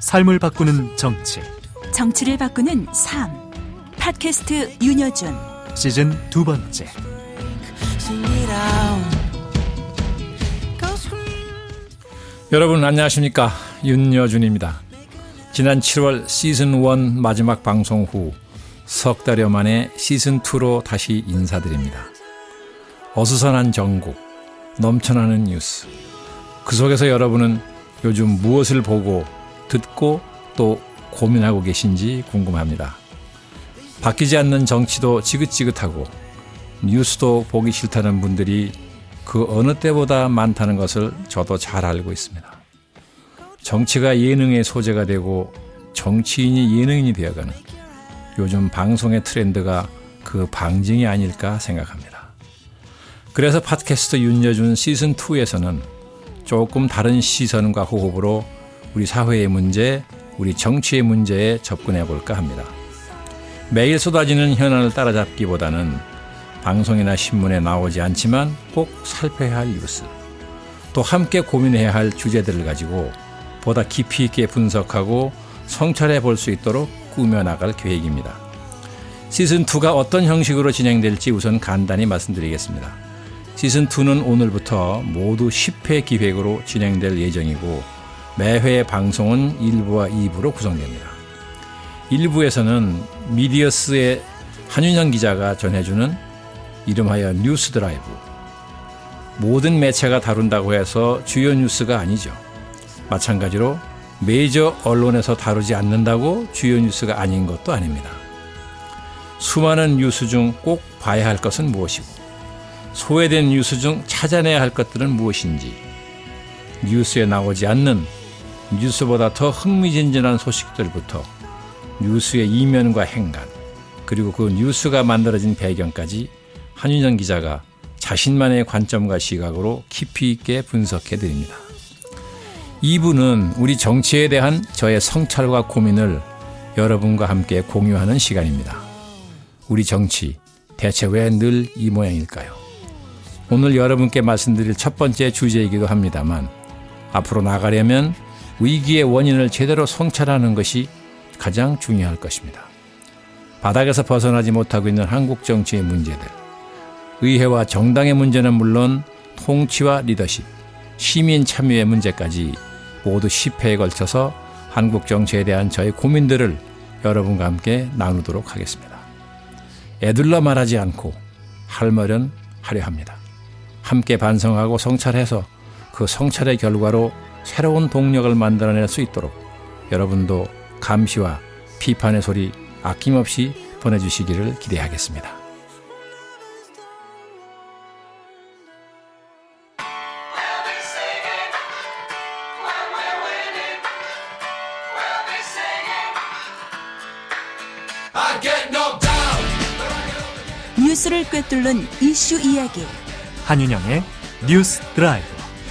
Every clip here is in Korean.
삶을 바꾸는 정치, 정치를 바꾸는 삶. 팟캐스트 윤여준 시즌 2번째. 여러분 안녕하십니까, 윤여준입니다. 지난 7월 시즌 1 마지막 방송 후 석 달여 만에 시즌 2로 다시 인사드립니다. 어수선한 전국, 넘쳐나는 뉴스, 그 속에서 여러분은 요즘 무엇을 보고 듣고 또 고민하고 계신지 궁금합니다. 바뀌지 않는 정치도 지긋지긋하고 뉴스도 보기 싫다는 분들이 그 어느 때보다 많다는 것을 저도 잘 알고 있습니다. 정치가 예능의 소재가 되고 정치인이 예능인이 되어가는 요즘 방송의 트렌드가 그 방증이 아닐까 생각합니다. 그래서 팟캐스트 윤여준 시즌2에서는 조금 다른 시선과 호흡으로 우리 사회의 문제, 우리 정치의 문제에 접근해 볼까 합니다. 매일 쏟아지는 현안을 따라잡기보다는 방송이나 신문에 나오지 않지만 꼭 살펴야 할 뉴스, 또 함께 고민해야 할 주제들을 가지고 보다 깊이 있게 분석하고 성찰해 볼 수 있도록 꾸며나갈 계획입니다. 시즌2가 어떤 형식으로 진행될지 우선 간단히 말씀드리겠습니다. 시즌2는 오늘부터 모두 10회 기획으로 진행될 예정이고 매회 방송은 1부와 2부로 구성됩니다. 1부에서는 미디어스의 한윤영 기자가 전해주는 이름하여 뉴스 드라이브. 모든 매체가 다룬다고 해서 주요 뉴스가 아니죠. 마찬가지로 메이저 언론에서 다루지 않는다고 주요 뉴스가 아닌 것도 아닙니다. 수많은 뉴스 중 꼭 봐야 할 것은 무엇이고 소외된 뉴스 중 찾아내야 할 것들은 무엇인지, 뉴스에 나오지 않는 뉴스보다 더 흥미진진한 소식들부터 뉴스의 이면과 행간, 그리고 그 뉴스가 만들어진 배경까지 한윤영 기자가 자신만의 관점과 시각으로 깊이 있게 분석해 드립니다. 2부는 우리 정치에 대한 저의 성찰과 고민을 여러분과 함께 공유하는 시간입니다. 우리 정치, 대체 왜 늘 이 모양일까요? 오늘 여러분께 말씀드릴 첫 번째 주제이기도 합니다만, 앞으로 나가려면 위기의 원인을 제대로 성찰하는 것이 가장 중요할 것입니다. 바닥에서 벗어나지 못하고 있는 한국 정치의 문제들, 의회와 정당의 문제는 물론 통치와 리더십, 시민 참여의 문제까지 모두 10회에 걸쳐서 한국 정치에 대한 저의 고민들을 여러분과 함께 나누도록 하겠습니다. 애들러 말하지 않고 할 말은 하려 합니다. 함께 반성하고 성찰해서 그 성찰의 결과로 새로운 동력을 만들어낼 수 있도록 여러분도 감시와 비판의 소리 아낌없이 보내주시기를 기대하겠습니다. 뉴스를 꿰뚫는 이슈 이야기. 한윤영의 뉴스 드라이브.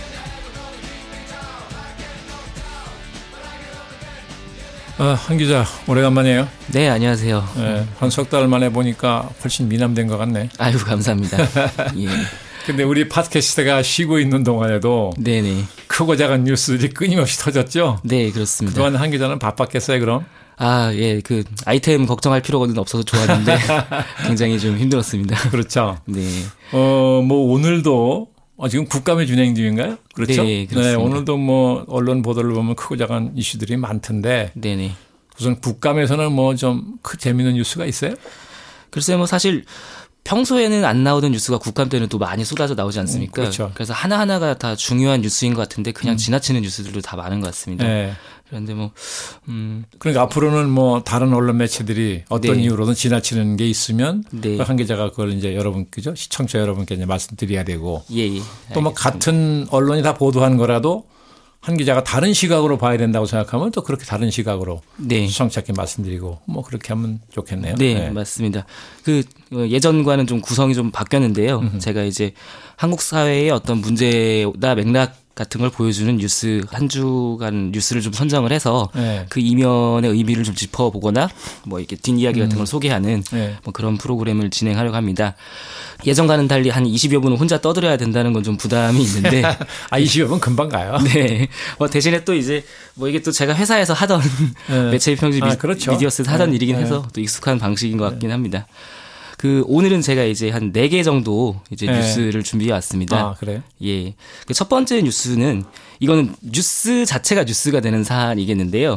한 기자, 오래간만이에요. 네, 안녕하세요. 네, 한 석 달 만에 보니까 훨씬 미남된 것 같네. 아유, 감사합니다. 예. 근데 우리 팟캐스트가 쉬고 있는 동안에도 네네. 크고 작은 뉴스들이 끊임없이 터졌죠? 네, 그렇습니다. 그동안 한 기자는 바빴겠어요, 그럼? 아, 예, 그 아이템 걱정할 필요는 없어서 좋았는데 굉장히 좀 힘들었습니다. 그렇죠. 네. 뭐 오늘도 지금 국감이 진행 중인가요? 그렇죠? 네, 그렇습니다. 네, 오늘도 뭐 언론 보도를 보면 크고 작은 이슈들이 많던데. 네네. 우선 국감에서는 뭐 좀 재미있는 뉴스가 있어요? 글쎄요, 뭐 사실 평소에는 안 나오던 뉴스가 국감 때는 또 많이 쏟아져 나오지 않습니까? 그렇죠. 그래서 하나하나가 다 중요한 뉴스인 것 같은데 그냥 지나치는 뉴스들도 다 많은 것 같습니다. 네. 그런데 뭐, 그러니까 앞으로는 뭐 다른 언론 매체들이 어떤 네. 이유로든 지나치는 게 있으면 네. 한 기자가 그걸 이제 여러분, 그죠? 시청자 여러분께 이제 말씀드려야 되고. 예, 예. 또 뭐 같은 언론이 다 보도한 거라도 한 기자가 다른 시각으로 봐야 된다고 생각하면 또 그렇게 다른 시각으로 네. 시청자께 말씀드리고 뭐 그렇게 하면 좋겠네요. 네, 맞습니다. 그 예전과는 좀 구성이 좀 바뀌었는데요. 제가 이제 한국 사회의 어떤 문제나 맥락 같은 걸 보여주는 뉴스 한 주간 뉴스를 좀 선정을 해서 네. 그 이면의 의미를 좀 짚어보거나 뭐 이렇게 뒷이야기 같은 걸 소개하는 네. 뭐 그런 프로그램을 진행하려고 합니다. 예전과는 달리 한 20여 분은 혼자 떠들어야 된다는 건 좀 부담이 있는데 20여 분 금방 가요. 네. 뭐 대신에 또 이제 뭐 이게 또 제가 회사에서 하던 네. 매체 비평지 그렇죠. 미디어스에서 하던 네. 일이긴 해서 또 익숙한 방식인 것 같긴 합니다. 오늘은 제가 이제 한 4개 정도 이제 네. 뉴스를 준비해 왔습니다. 그래요? 예. 첫 번째 뉴스는 이거는 뉴스 자체가 뉴스가 되는 사안이겠는데요.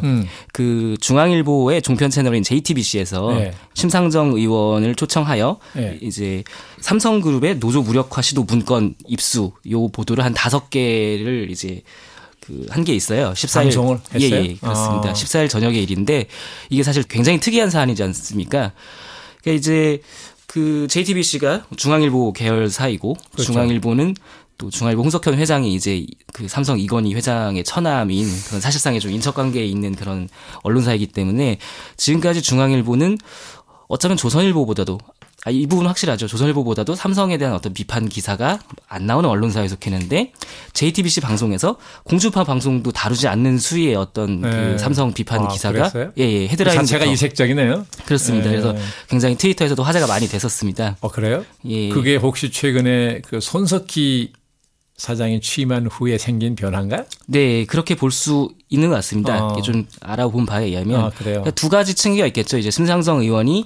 중앙일보의 종편 채널인 JTBC에서 네. 심상정 의원을 초청하여 네. 이제 삼성그룹의 노조 무력화 시도 문건 입수 요 보도를 한 5개를 이제 한 게 있어요. 14일 방송을 했어요? 예, 그렇습니다. 14일 저녁의 일인데 이게 사실 굉장히 특이한 사안이지 않습니까? 그러니까 이제 JTBC가 중앙일보 계열사이고 그렇죠. 중앙일보는 또 중앙일보 홍석현 회장이 이제 삼성 이건희 회장의 처남인 그런 사실상의 좀 인척관계에 있는 그런 언론사이기 때문에 지금까지 중앙일보는 어쩌면 조선일보보다도 이 부분은 확실하죠. 조선일보보다도 삼성에 대한 어떤 비판 기사가 안 나오는 언론사에 속했는데 JTBC 방송에서 공중파 방송도 다루지 않는 수위의 어떤 네. 삼성 비판 기사가 그랬어요? 헤드라인 자체가 이색적이네요. 그렇습니다. 네. 그래서 굉장히 트위터에서도 화제가 많이 됐었습니다. 그래요? 예. 그게 혹시 최근에 손석희 사장이 취임한 후에 생긴 변화인가요? 네, 그렇게 볼 수 있는 것 같습니다. 이게 좀 알아본 바에 의하면 그래요? 두 가지 층위가 있겠죠. 이제 심상정 의원이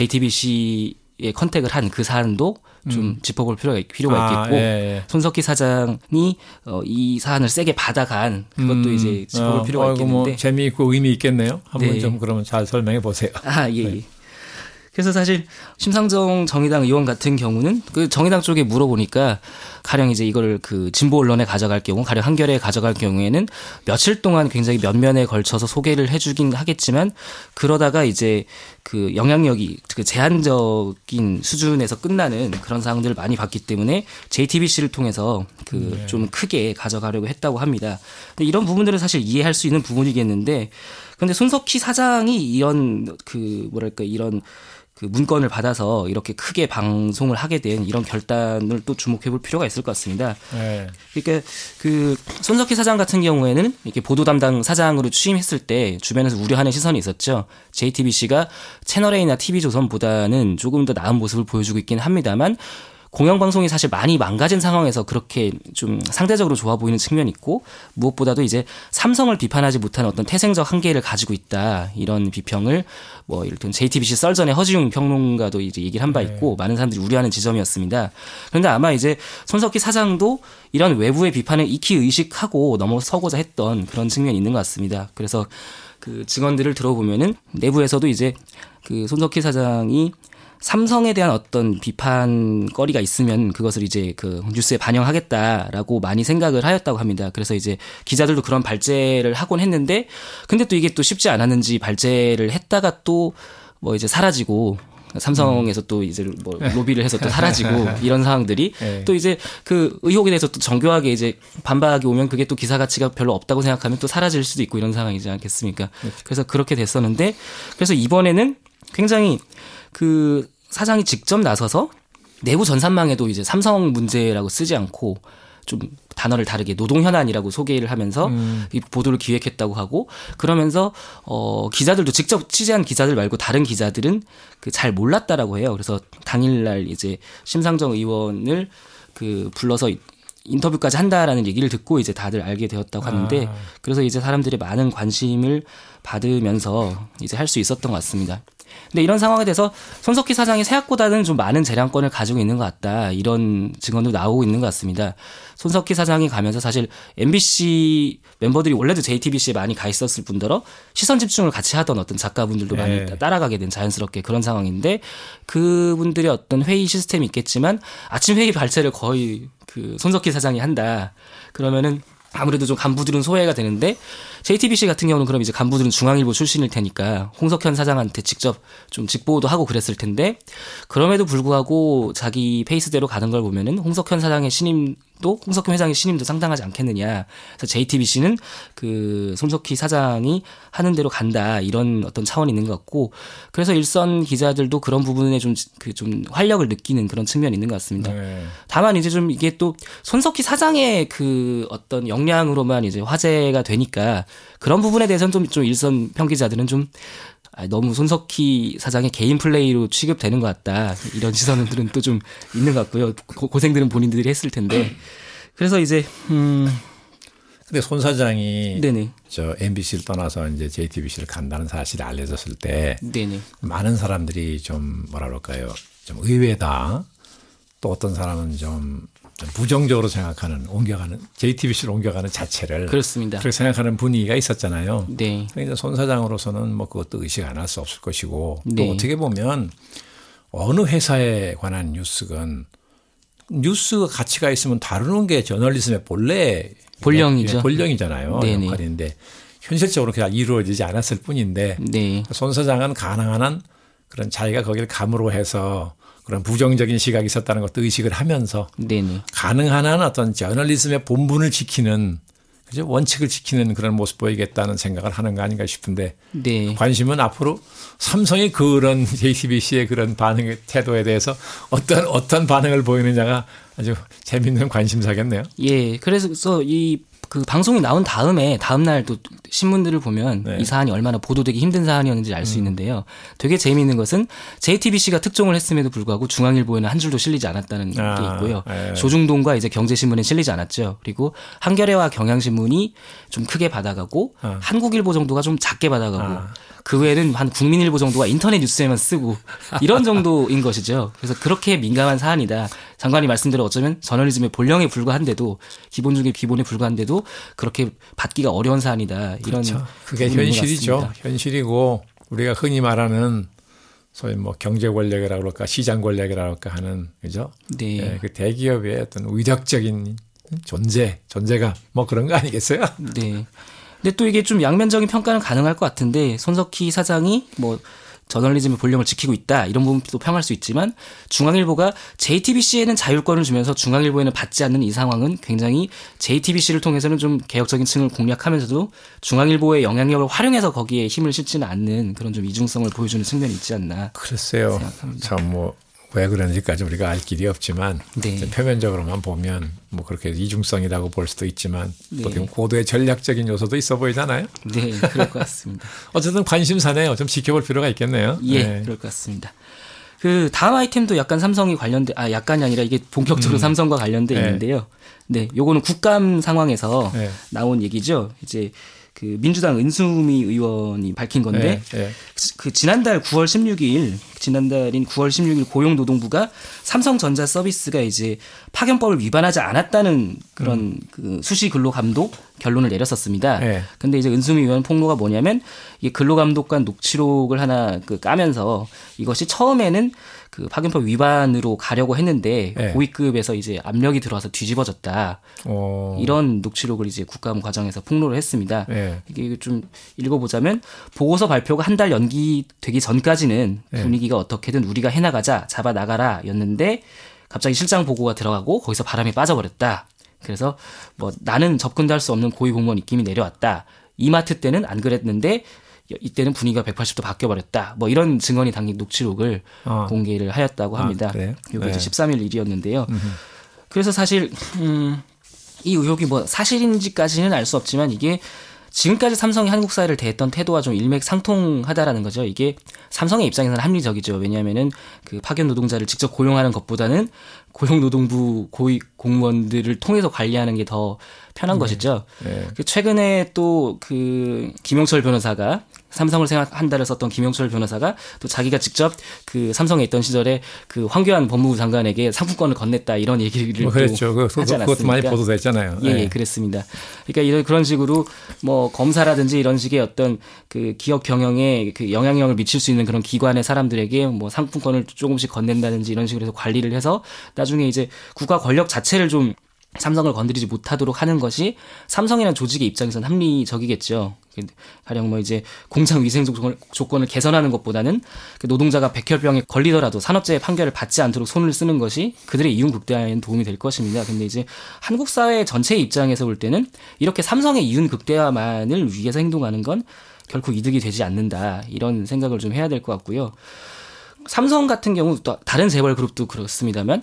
JTBC에 컨택을 한 그 사안도 좀 짚어볼 필요가 있겠고 예. 손석희 사장이 이 사안을 세게 받아간 그것도 이제 짚어볼 필요가 있겠는데 뭐 재미있고 의미 있겠네요. 한번 네. 좀 그러면 잘 설명해 보세요. 예. 네. 그래서 사실 심상정 정의당 의원 같은 경우는 정의당 쪽에 물어보니까 가령 이제 이걸 진보 언론에 가져갈 경우, 가령 한겨레에 가져갈 경우에는 며칠 동안 굉장히 면면에 걸쳐서 소개를 해주긴 하겠지만 그러다가 이제 영향력이 제한적인 수준에서 끝나는 그런 상황들을 많이 봤기 때문에 JTBC를 통해서 좀 크게 가져가려고 했다고 합니다. 근데 이런 부분들은 사실 이해할 수 있는 부분이겠는데, 근데 손석희 사장이 이런 이런 문건을 받아서 이렇게 크게 방송을 하게 된 이런 결단을 또 주목해 볼 필요가 있을 것 같습니다. 네. 그러니까 손석희 사장 같은 경우에는 이렇게 보도 담당 사장으로 취임했을 때 주변에서 우려하는 시선이 있었죠. JTBC가 채널A나 TV조선보다는 조금 더 나은 모습을 보여주고 있긴 합니다만 공영방송이 사실 많이 망가진 상황에서 그렇게 좀 상대적으로 좋아 보이는 측면이 있고, 무엇보다도 이제 삼성을 비판하지 못한 어떤 태생적 한계를 가지고 있다, 이런 비평을 이를테면 JTBC 썰전의 허지웅 평론가도 이제 얘기를 한 바 있고 많은 사람들이 우려하는 지점이었습니다. 그런데 아마 이제 손석희 사장도 이런 외부의 비판을 익히 의식하고 넘어서고자 했던 그런 측면이 있는 것 같습니다. 그래서 증언들을 들어보면은 내부에서도 이제 손석희 사장이 삼성에 대한 어떤 비판거리가 있으면 그것을 이제 뉴스에 반영하겠다라고 많이 생각을 하였다고 합니다. 그래서 이제 기자들도 그런 발제를 하곤 했는데, 근데 또 이게 또 쉽지 않았는지 발제를 했다가 또 이제 사라지고, 삼성에서 또 이제 로비를 해서 또 사라지고 이런 상황들이 또 이제 의혹에 대해서 또 정교하게 이제 반박이 오면 그게 또 기사 가치가 별로 없다고 생각하면 또 사라질 수도 있고 이런 상황이지 않겠습니까? 그래서 그렇게 됐었는데, 그래서 이번에는 굉장히 사장이 직접 나서서 내부 전산망에도 이제 삼성 문제라고 쓰지 않고 좀 단어를 다르게 노동현안이라고 소개를 하면서 이 보도를 기획했다고 하고, 그러면서 기자들도 직접 취재한 기자들 말고 다른 기자들은 잘 몰랐다라고 해요. 그래서 당일날 이제 심상정 의원을 불러서 인터뷰까지 한다라는 얘기를 듣고 이제 다들 알게 되었다고 하는데, 그래서 이제 사람들이 많은 관심을 받으면서 이제 할 수 있었던 것 같습니다. 근데 이런 상황에 대해서 손석희 사장이 생각보다는 좀 많은 재량권을 가지고 있는 것 같다, 이런 증언도 나오고 있는 것 같습니다. 손석희 사장이 가면서 사실 MBC 멤버들이 원래도 JTBC에 많이 가 있었을 뿐더러 시선 집중을 같이 하던 어떤 작가분들도 많이 따라가게 된 자연스럽게 그런 상황인데, 그분들의 어떤 회의 시스템이 있겠지만 아침 회의 발제를 거의 손석희 사장이 한다. 그러면은 아무래도 좀 간부들은 소외가 되는데, JTBC 같은 경우는 그럼 이제 간부들은 중앙일보 출신일 테니까 홍석현 사장한테 직접 좀 직보도 하고 그랬을 텐데, 그럼에도 불구하고 자기 페이스대로 가는 걸 보면은 홍석현 사장의 신임 또 홍석현 회장의 신임도 상당하지 않겠느냐. 그래서 JTBC는 그 손석희 사장이 하는 대로 간다 이런 어떤 차원이 있는 것 같고 그래서 일선 기자들도 그런 부분에 좀 활력을 느끼는 그런 측면이 있는 것 같습니다. 네. 다만 이제 좀 이게 또 손석희 사장의 그 어떤 역량으로만 이제 화제가 되니까 그런 부분에 대해서는 좀 일선 평기자들은 좀 너무 손석희 사장의 개인 플레이로 취급되는 것 같다. 이런 시선들은 또 좀 있는 것 같고요. 고생들은 본인들이 했을 텐데. 그래서 이제 근데 손 사장이 네네. 저 MBC를 떠나서 이제 JTBC를 간다는 사실이 알려졌을 때 네네. 많은 사람들이 좀 뭐라 그럴까요? 좀 의외다. 또 어떤 사람은 좀 부정적으로 생각하는 옮겨가는 JTBC를 옮겨가는 자체를 그렇습니다. 그렇게 생각하는 분위기가 있었잖아요. 네. 그러니까 손 사장으로서는 뭐 그것도 의식 안 할 수 없을 것이고 네. 또 어떻게 보면 어느 회사에 관한 뉴스건 뉴스 가치가 있으면 다루는 게 저널리즘의 본령이죠. 본령이잖아요. 네네. 역할인데 현실적으로 그냥 이루어지지 않았을 뿐인데 네. 손 사장은 가능한 한 그런 자기가 거기를 감으로 해서 그런 부정적인 시각이 있었다는 것도 의식을 하면서 네네. 가능한 한 어떤 저널리즘의 본분을 지키는 그죠? 원칙을 지키는 그런 모습 보이겠다는 생각을 하는 거 아닌가 싶은데 네. 관심은 앞으로 삼성이 그런 JTBC의 그런 반응의 태도에 대해서 어떤 반응을 보이느냐가 아주 재밌는 관심사겠네요. 예. 그래서 그 방송이 나온 다음 날 또 신문들을 보면 네. 이 사안이 얼마나 보도되기 힘든 사안이었는지 알 수 있는데요. 되게 재미있는 것은 JTBC가 특종을 했음에도 불구하고 중앙일보에는 한 줄도 실리지 않았다는 게 있고요. 조중동과 이제 경제신문에 실리지 않았죠. 그리고 한겨레와 경향신문이 좀 크게 받아가고 한국일보 정도가 좀 작게 받아가고 그 외에는 한 국민일보 정도가 인터넷 뉴스에만 쓰고 이런 정도인 것이죠. 그래서 그렇게 민감한 사안이다. 장관이 말씀대로 어쩌면 저널리즘의 본령에 불과한데도 기본 중에 기본에 불과한데도 그렇게 받기가 어려운 사안이다. 이런 그렇죠. 그게 현실이죠. 현실이고 우리가 흔히 말하는 소위 뭐 경제 권력이라고 그럴까 시장 권력이라고 할까 하는 그죠? 네. 네, 그 대기업의 어떤 위력적인 존재가 뭐 그런 거 아니겠어요? 네. 근데 또 이게 좀 양면적인 평가는 가능할 것 같은데 손석희 사장이 뭐 저널리즘의 본령을 지키고 있다 이런 부분도 평할 수 있지만 중앙일보가 JTBC에는 자율권을 주면서 중앙일보에는 받지 않는 이 상황은 굉장히 JTBC를 통해서는 좀 개혁적인 층을 공략하면서도 중앙일보의 영향력을 활용해서 거기에 힘을 실지는 않는 그런 좀 이중성을 보여주는 측면이 있지 않나. 글쎄요. 참 뭐 왜 그런지까지 우리가 알 길이 없지만 네. 표면적으로만 보면 뭐 그렇게 이중성이라고 볼 수도 있지만 네. 또 고도의 전략적인 요소도 있어 보이잖아요. 네, 그럴 것 같습니다. 어쨌든 관심사네요. 좀 지켜볼 필요가 있겠네요. 예, 네. 그럴 것 같습니다. 그 다음 아이템도 약간 삼성이 약간이 아니라 이게 본격적으로 삼성과 관련돼 있는데요. 네, 요거는 국감 상황에서 네. 나온 얘기죠. 이제 그 민주당 은수미 의원이 밝힌 건데 네. 그 지난달인 9월 16일 고용노동부가 삼성전자 서비스가 이제 파견법을 위반하지 않았다는 그런 그 수시 근로 감독 결론을 내렸었습니다. 네. 근데 이제 은수미 의원 폭로가 뭐냐면 이 근로감독관 녹취록을 하나 까면서 이것이 처음에는 그 파견법 위반으로 가려고 했는데 네. 고위급에서 이제 압력이 들어와서 뒤집어졌다. 이런 녹취록을 이제 국감 과정에서 폭로를 했습니다. 네. 이게 좀 읽어보자면 보고서 발표가 한 달 연기되기 전까지는 분위기가 어떻게든 우리가 해나가자 잡아 나가라였는데 갑자기 실장 보고가 들어가고 거기서 바람이 빠져버렸다. 그래서 뭐 나는 접근도 할 수 없는 고위 공무원 입김이 내려왔다. 이마트 때는 안 그랬는데 이때는 분위기가 180도 바뀌어버렸다. 뭐 이런 증언이 담긴 녹취록을 공개를 하였다고 합니다. 그래요? 이게 네. 이제 13일 일이었는데요. 그래서 사실 이 의혹이 뭐 사실인지까지는 알 수 없지만 이게 지금까지 삼성이 한국 사회를 대했던 태도와 좀 일맥상통하다라는 거죠. 이게 삼성의 입장에서는 합리적이죠. 왜냐하면은 그 파견 노동자를 직접 고용하는 것보다는 고용노동부 고위 공무원들을 통해서 관리하는 게 더 편한 것이죠. 네. 최근에 또 그 김영철 변호사가 삼성을 생각한다를 썼던 김영철 변호사가 또 자기가 직접 그 삼성에 있던 시절에 그 황교안 법무부 장관에게 상품권을 건넸다 이런 얘기를 뭐 그랬죠. 또 하지 않았습니까? 그것도 많이 보도됐잖아요. 예, 네. 예, 그랬습니다. 그러니까 그런 식으로 뭐 검사라든지 이런 식의 어떤 그 기업 경영에 그 영향력을 미칠 수 있는 그런 기관의 사람들에게 뭐 상품권을 조금씩 건넨다든지 이런 식으로 해서 관리를 해서 나중에 이제 국가 권력 자체를 좀 삼성을 건드리지 못하도록 하는 것이 삼성이라는 조직의 입장에서는 합리적이겠죠. 가령 뭐 이제 공장 위생 조건을 개선하는 것보다는 노동자가 백혈병에 걸리더라도 산업재해 판결을 받지 않도록 손을 쓰는 것이 그들의 이윤 극대화에는 도움이 될 것입니다. 근데 이제 한국 사회 전체의 입장에서 볼 때는 이렇게 삼성의 이윤 극대화만을 위해서 행동하는 건 결코 이득이 되지 않는다. 이런 생각을 좀 해야 될 것 같고요. 삼성 같은 경우 또 다른 재벌 그룹도 그렇습니다만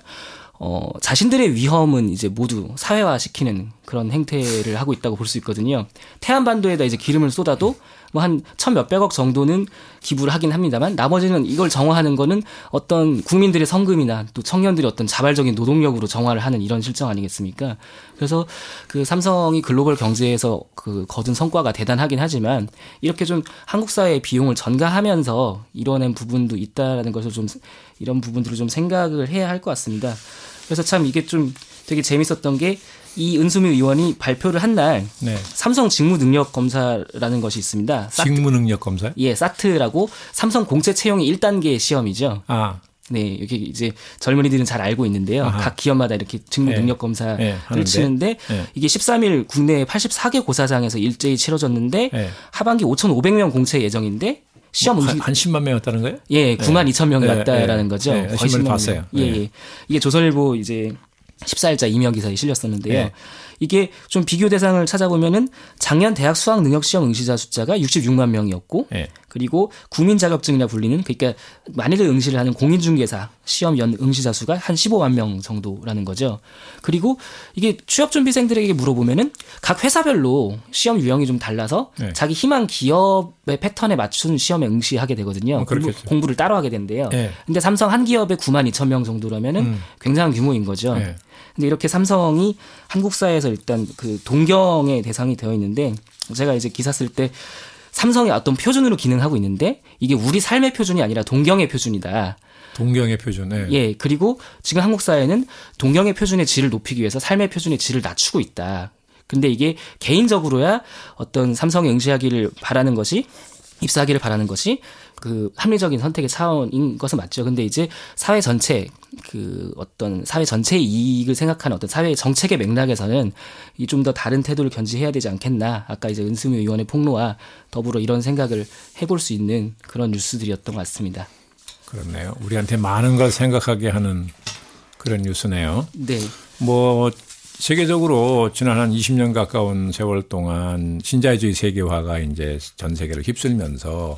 자신들의 위험은 이제 모두 사회화시키는 그런 행태를 하고 있다고 볼 수 있거든요. 태안반도에다 이제 기름을 쏟아도 뭐 한 1,000몇백억 정도는 기부를 하긴 합니다만 나머지는 이걸 정화하는 거는 어떤 국민들의 성금이나 또 청년들의 어떤 자발적인 노동력으로 정화를 하는 이런 실정 아니겠습니까? 그래서 그 삼성이 글로벌 경제에서 그 거둔 성과가 대단하긴 하지만 이렇게 좀 한국 사회의 비용을 전가하면서 이뤄낸 부분도 있다라는 것을 좀 이런 부분들을 좀 생각을 해야 할 것 같습니다. 그래서 참 이게 좀 되게 재밌었던 게 이 은수미 의원이 발표를 한 날 네. 삼성 직무능력검사라는 것이 있습니다. 직무능력검사요? 예, 사트라고 삼성 공채 채용의 1단계 시험이죠. 아. 네, 여기 이제 젊은이들은 잘 알고 있는데요. 아하. 각 기업마다 이렇게 직무능력검사를 치는데 이게 13일 국내 84개 고사장에서 일제히 치러졌는데 하반기 5,500명 공채 예정인데 시험 한 10만 명이었다는 거예요? 예, 9만 2천 명이 왔다라는 거죠. 거의 10만 봤어요. 예. 이게 조선일보 이제 14일자 이면 기사에 실렸었는데요. 이게 좀 비교 대상을 찾아보면은 작년 대학 수학 능력 시험 응시자 숫자가 66만 명이었고 그리고 국민 자격증이라 불리는 그러니까 많이들 응시를 하는 공인중개사 시험 연 응시자 수가 한 15만 명 정도라는 거죠. 그리고 이게 취업 준비생들에게 물어보면은 각 회사별로 시험 유형이 좀 달라서 자기 희망 기업의 패턴에 맞춘 시험에 응시하게 되거든요. 공부를 따로 하게 된대요. 근데 삼성 한 기업에 9만 2천 명 정도라면은 굉장한 규모인 거죠. 근데 이렇게 삼성이 한국 사회에서 일단 그 동경의 대상이 되어 있는데 제가 이제 기사 쓸 때 삼성이 어떤 표준으로 기능하고 있는데 이게 우리 삶의 표준이 아니라 동경의 표준이다. 동경의 표준. 예. 그리고 지금 한국 사회는 동경의 표준의 질을 높이기 위해서 삶의 표준의 질을 낮추고 있다. 근데 이게 개인적으로야 어떤 삼성에 응시하기를 바라는 것이 입사하기를 바라는 것이 그 합리적인 선택의 차원인 것은 맞죠. 근데 이제 사회 전체 그 어떤 사회 전체의 이익을 생각하는 어떤 사회의 정책의 맥락에서는 이 좀 더 다른 태도를 견지해야 되지 않겠나. 아까 이제 은수미 의원의 폭로와 더불어 이런 생각을 해볼 수 있는 그런 뉴스들이었던 것 같습니다. 그렇네요. 우리한테 많은 걸 생각하게 하는 그런 뉴스네요. 네. 뭐 세계적으로 지난 한 20년 가까운 세월 동안 신자유주의 세계화가 이제 전 세계를 휩쓸면서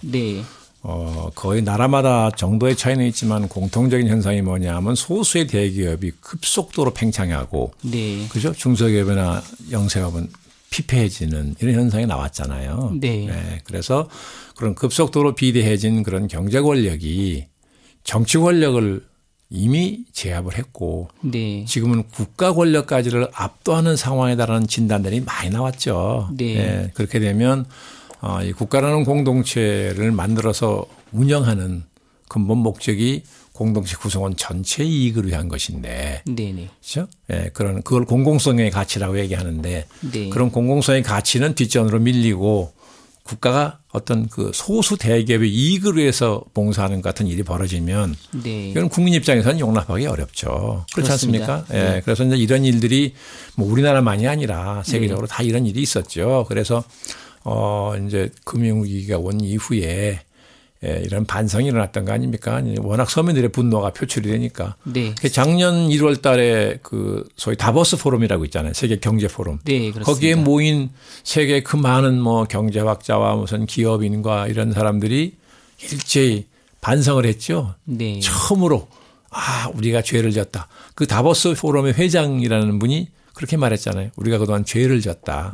거의 나라마다 정도의 차이는 있지만 공통적인 현상이 뭐냐면 소수의 대기업이 급속도로 팽창하고 그죠? 중소기업이나 영세업은 피폐해지는 이런 현상이 나왔잖아요. 그래서 그런 급속도로 비대해진 그런 경제 권력이 정치 권력을 이미 제압을 했고 지금은 국가 권력까지를 압도하는 상황이다라는 진단들이 많이 나왔죠. 그렇게 되면 이 국가라는 공동체를 만들어서 운영하는 근본 목적이 공동체 구성원 전체의 이익을 위한 것인데, 그렇죠? 그걸 공공성의 가치라고 얘기하는데, 그런 공공성의 가치는 뒷전으로 밀리고 국가가 어떤 그 소수 대기업의 이익을 위해서 봉사하는 것 같은 일이 벌어지면 이건 국민 입장에서는 용납하기 어렵죠. 그렇지 않습니까? 그래서 이제 이런 일들이 뭐 우리나라만이 아니라 세계적으로 다 이런 일이 있었죠. 그래서 이제 금융위기가 온 이후에 이런 반성이 일어났던 거 아닙니까? 워낙 서민들의 분노가 표출이 되니까. 작년 1월 달에 그 소위 다보스 포럼이라고 있잖아요. 세계 경제 포럼. 거기에 모인 세계 그 많은 뭐 경제학자와 무슨 기업인과 이런 사람들이 일제히 반성을 했죠. 처음으로 우리가 죄를 졌다. 그 다보스 포럼의 회장이라는 분이 그렇게 말했잖아요. 우리가 그동안 죄를 졌다.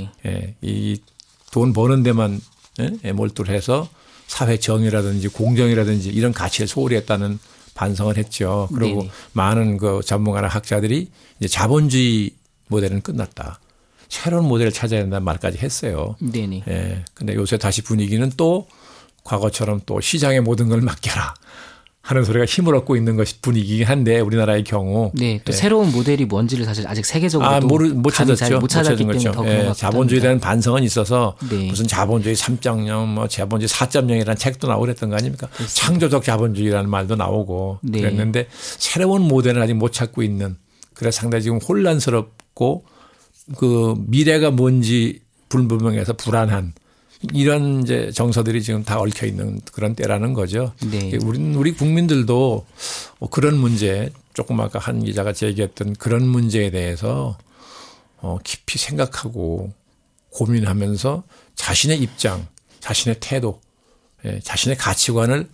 이 돈 버는 데만 몰두를 해서 사회 정의라든지 공정이라든지 이런 가치를 소홀히 했다는 반성을 했죠. 그리고 많은 그 전문가나 학자들이 이제 자본주의 모델은 끝났다. 새로운 모델을 찾아야 된다는 말까지 했어요. 근데 요새 다시 분위기는 또 과거처럼 또 시장의 모든 걸 맡겨라 하는 소리가 힘을 얻고 있는 것이 분위기긴 한데 우리나라의 경우. 또 새로운 모델이 뭔지를 사실 아직 세계적으로 못 찾았죠. 못 찾았기 때문에 더 그런 것 같습니다. 자본주의에 대한 반성은 있어서 무슨 자본주의 3.0 뭐 자본주의 4.0이라는 책도 나오고 그랬던 거 아닙니까? 그렇습니다. 창조적 자본주의라는 말도 나오고 그랬는데 새로운 모델을 아직 못 찾고 있는 그래서 상당히 지금 혼란스럽고 없고 그 미래가 뭔지 불분명해서 불안한 이런 이제 정서들이 지금 다 얽혀 있는 그런 때라는 거죠. 네. 우리 국민들도 그런 문제 조금 아까 한 기자가 제기했던 그런 문제에 대해서 깊이 생각하고 고민하면서 자신의 입장, 자신의 태도, 자신의 가치관을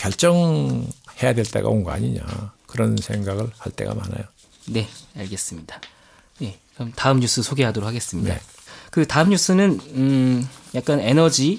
결정해야 될 때가 온 거 아니냐 그런 생각을 할 때가 많아요. 네, 알겠습니다. 네, 그럼 다음 뉴스 소개하도록 하겠습니다. 네. 그 다음 뉴스는 약간 에너지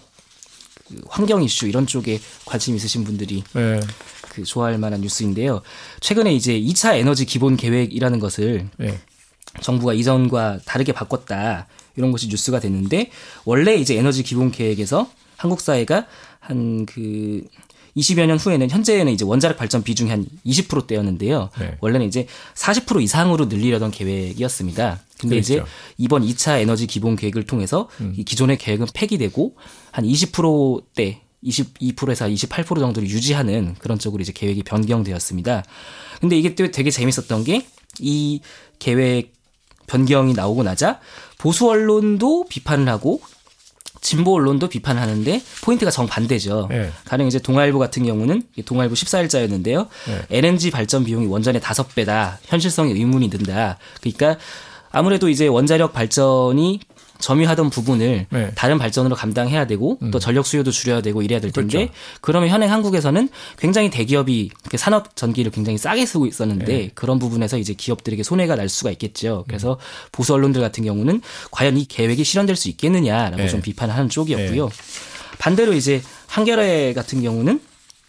그 환경 이슈 이런 쪽에 관심 있으신 분들이 네. 그 좋아할 만한 뉴스인데요. 최근에 이제 2차 에너지 기본 계획이라는 것을 네. 정부가 이전과 다르게 바꿨다. 이런 것이 뉴스가 됐는데 원래 이제 에너지 기본 계획에서 한국 사회가 한 그 20여 년 후에는 현재는 이제 원자력 발전 비중이 한 20%대였는데요. 네. 원래는 이제 40% 이상으로 늘리려던 계획이었습니다. 근데 그렇죠. 이제 이번 2차 에너지 기본 계획을 통해서 이 기존의 계획은 폐기되고 한 20%대 22%에서 28% 정도를 유지하는 그런 쪽으로 이제 계획이 변경되었습니다. 근데 이게 또 되게 재밌었던 게 이 계획 변경이 나오고 나자 보수 언론도 비판을 하고 진보 언론도 비판을 하는데 포인트가 정반대죠. 네. 가령 이제 동아일보 같은 경우는 동아일보 14일자였는데요. 네. LNG 발전 비용이 원전의 5배다. 현실성에 의문이 든다. 그러니까 아무래도 이제 원자력 발전이 점유하던 부분을 네. 다른 발전으로 감당해야 되고 또 전력 수요도 줄여야 되고 이래야 될 텐데 그렇죠. 그러면 현행 한국에서는 굉장히 대기업이 산업 전기를 굉장히 싸게 쓰고 있었는데 네. 그런 부분에서 이제 기업들에게 손해가 날 수가 있겠죠. 그래서 보수 언론들 같은 경우는 과연 이 계획이 실현될 수 있겠느냐라고 네. 좀 비판을 하는 쪽이었고요. 반대로 이제 한겨레 같은 경우는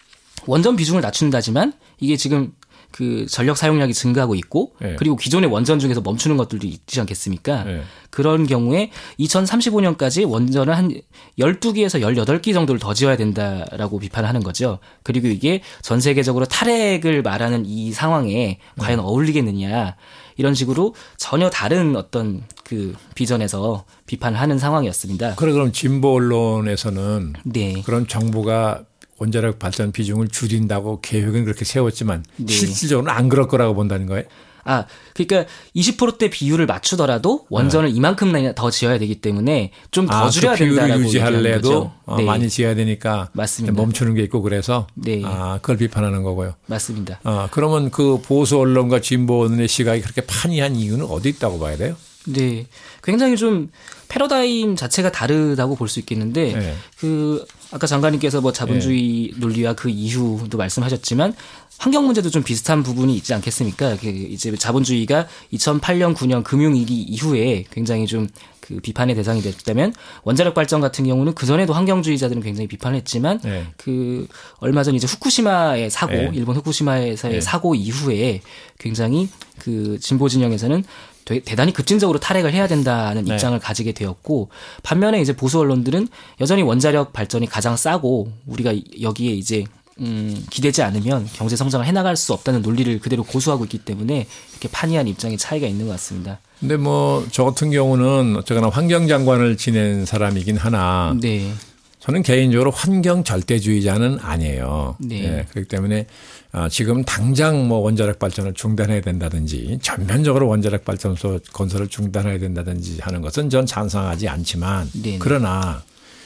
원전 비중을 낮춘다지만 이게 지금 그 전력 사용량이 증가하고 있고 네. 그리고 기존의 원전 중에서 멈추는 것들도 있지 않겠습니까? 네. 그런 경우에 2035년까지 원전을 한 12기에서 18기 정도를 더 지어야 된다라고 비판을 하는 거죠. 그리고 이게 전 세계적으로 탈핵을 말하는 이 상황에 과연 어울리겠느냐 이런 식으로 전혀 다른 어떤 그 비전에서 비판을 하는 상황이었습니다. 그럼 진보 언론에서는 네. 그런 정부가 원자력 발전 비중을 줄인다고 계획은 그렇게 세웠지만 네. 실질적으로는 안 그럴 거라고 본다는 거예요? 아, 그러니까 20%대 비율을 맞추더라도 원전을 이만큼이나 더 지어야 되기 때문에 좀 더 줄여야 그 된다라고 비율을 얘기하는 유지할래도 거죠. 네. 많이 지어야 되니까 맞습니다. 멈추는 게 있고 그래서 네. 그걸 비판하는 거고요. 맞습니다. 그러면 그 보수 언론과 진보 언론의 시각이 그렇게 판이한 이유는 어디 있다고 봐야 돼요? 네. 굉장히 좀 패러다임 자체가 다르다고 볼 수 있겠는데 네. 그 아까 장관님께서 뭐 자본주의 논리와 그 이후도 말씀하셨지만 환경 문제도 좀 비슷한 부분이 있지 않겠습니까? 그 이제 자본주의가 2008년 9년 금융위기 이후에 굉장히 좀 그 비판의 대상이 됐다면 원자력 발전 같은 경우는 그 전에도 환경주의자들은 굉장히 비판을 했지만 네. 그 얼마 전 이제 후쿠시마의 사고, 네. 일본 후쿠시마에서의 네. 사고 이후에 굉장히 그 진보 진영에서는 대단히 급진적으로 탈핵을 해야 된다는 네. 입장을 가지게 되었고 반면에 이제 보수 언론들은 여전히 원자력 발전이 가장 싸고 우리가 여기에 이제 기대지 않으면 경제 성장을 해나갈 수 없다는 논리를 그대로 고수하고 있기 때문에 이렇게 판이한 입장의 차이가 있는 것 같습니다. 근데 뭐 저 같은 경우는 어쨌거나 환경장관을 지낸 사람이긴 하나 네. 저는 개인적으로 환경 절대주의자는 아니에요. 네. 예, 그렇기 때문에 지금 당장 뭐 원자력 발전을 중단해야 된다든지 전면적으로 원자력 발전소 건설을 중단해야 된다든지 하는 것은 전 찬성하지 않지만 네네. 그러나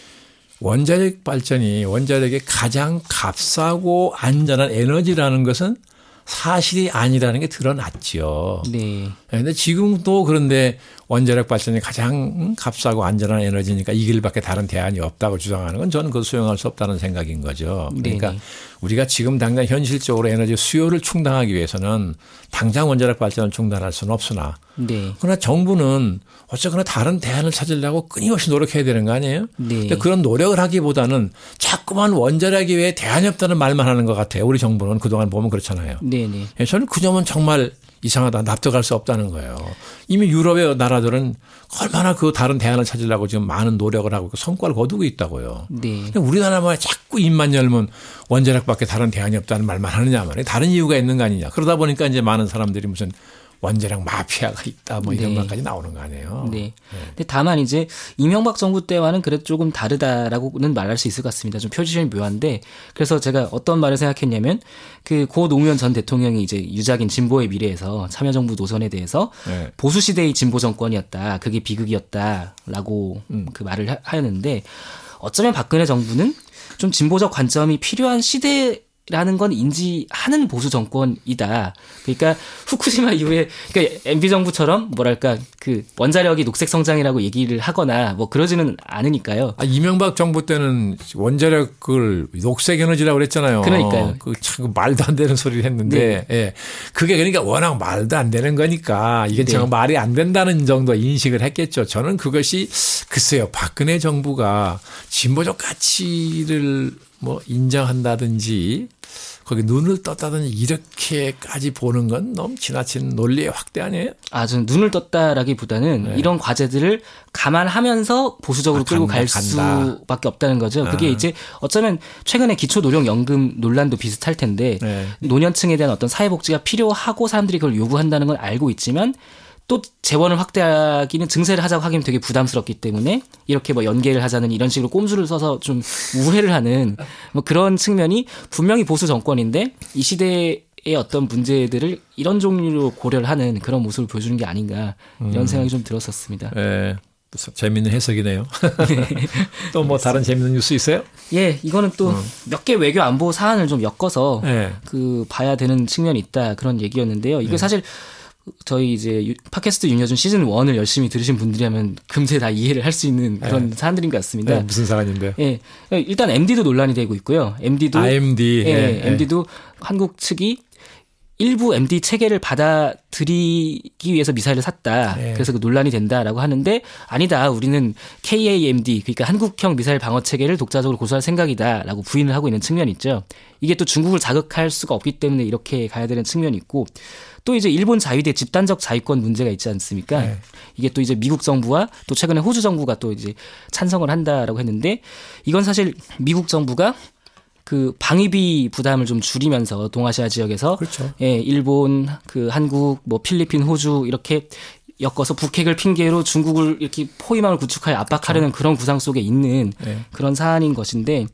원자력 발전이 원자력의 가장 값싸고 안전한 에너지라는 것은 사실이 아니라는 게 드러났죠. 네. 그런데 지금도 그런데 원자력 발전이 가장 값싸고 안전한 에너지니까 이 길밖에 다른 대안이 없다고 주장하는 건 저는 그거 수용할 수 없다는 생각인 거죠. 그러니까 네네. 우리가 지금 당장 현실적으로 에너지 수요를 충당하기 위해서는 당장 원자력 발전을 중단할 수는 없으나 네. 그러나 정부는 어쨌거나 다른 대안을 찾으려고 끊임없이 노력해야 되는 거 아니에요? 네. 근데 그런 노력을 하기보다는 자꾸만 원자력 이외에 대안이 없다는 말만 하는 것 같아요. 우리 정부는 그동안 보면 그렇잖아요. 네네. 저는 그 점은 정말 이상하다. 납득할 수 없다는 거예요. 이미 유럽의 나라들은 얼마나 그 다른 대안을 찾으려고 지금 많은 노력을 하고 성과를 거두고 있다고요. 네. 근데 우리나라만 자꾸 입만 열면 원자력밖에 다른 대안이 없다는 말만 하느냐 말이에요. 다른 이유가 있는 거 아니냐. 그러다 보니까 이제 많은 사람들이 무슨 원자력 마피아가 있다 뭐 이런 네. 말까지 나오는 거 아니에요. 네. 근데 다만 이제 이명박 정부 때와는 그래도 조금 다르다라고는 말할 수 있을 것 같습니다. 좀 표지점이 묘한데 그래서 제가 어떤 말을 생각했냐면 그 고 노무현 전 대통령이 이제 유작인 진보의 미래에서 참여정부 노선에 대해서 네. 보수 시대의 진보 정권이었다. 그게 비극이었다라고 그 말을 하였는데 어쩌면 박근혜 정부는 좀 진보적 관점이 필요한 시대라는 건 인지하는 보수 정권이다. 그러니까 후쿠시마 이후에 그러니까 MB 정부처럼 뭐랄까 그 원자력이 녹색 성장이라고 얘기를 하거나 뭐 그러지는 않으니까요. 이명박 정부 때는 원자력을 녹색 에너지라고 그랬잖아요. 그러니까요. 그 참 말도 안 되는 소리를 했는데 예. 그게 그러니까 워낙 말도 안 되는 거니까 이게 정말 말이 안 된다는 정도 인식을 했겠죠. 저는 그것이 글쎄요. 박근혜 정부가 진보적 가치를 뭐 인정한다든지 거기 눈을 떴다든지 이렇게까지 보는 건 너무 지나친 논리의 확대 아니에요? 저는 눈을 떴다라기보다는 이런 과제들을 감안하면서 보수적으로 끌고 갈 수밖에 없다는 거죠. 그게 이제 어쩌면 최근에 기초노령연금 논란도 비슷할 텐데 노년층에 대한 어떤 사회복지가 필요하고 사람들이 그걸 요구한다는 걸 알고 있지만 또 재원을 확대하기는 증세를 하자고 하기는 되게 부담스럽기 때문에 이렇게 뭐 연계를 하자는 이런 식으로 꼼수를 써서 좀 우회를 하는 뭐 그런 측면이 분명히 보수 정권인데 이 시대의 어떤 문제들을 이런 종류로 고려를 하는 그런 모습을 보여주는 게 아닌가 이런 생각이 좀 들었었습니다. 네. 재미있는 해석이네요. 또 뭐 다른 재미있는 뉴스 있어요? 예, 이거는 또 몇 개 외교 안보 사안을 좀 엮어서 네. 그 봐야 되는 측면이 있다 그런 얘기였는데요. 이게 사실 저희 이제 팟캐스트 윤여준 시즌 1을 열심히 들으신 분들이라면 금세 다 이해를 할 수 있는 그런 사안들인 것 같습니다. 네, 무슨 사안인데요? 예, 일단 MD도 논란이 되고 있고요. MD도 MD, MD도 한국 측이 일부 MD 체계를 받아들이기 위해서 미사일을 샀다. 그래서 그 논란이 된다라고 하는데 아니다. 우리는 KAMD 그러니까 한국형 미사일 방어 체계를 독자적으로 고수할 생각이다라고 부인을 하고 있는 측면이 있죠. 이게 또 중국을 자극할 수가 없기 때문에 이렇게 가야 되는 측면이 있고 또 이제 일본 자위대 집단적 자위권 문제가 있지 않습니까? 이게 또 이제 미국 정부와 또 최근에 호주 정부가 또 이제 찬성을 한다라고 했는데 이건 사실 미국 정부가 그 방위비 부담을 좀 줄이면서 동아시아 지역에서 그렇죠. 일본, 그 한국, 뭐 필리핀, 호주 이렇게 엮어서 북핵을 핑계로 중국을 이렇게 포위망을 구축하여 압박하려는 그런 구상 속에 있는 그런 사안인 것인데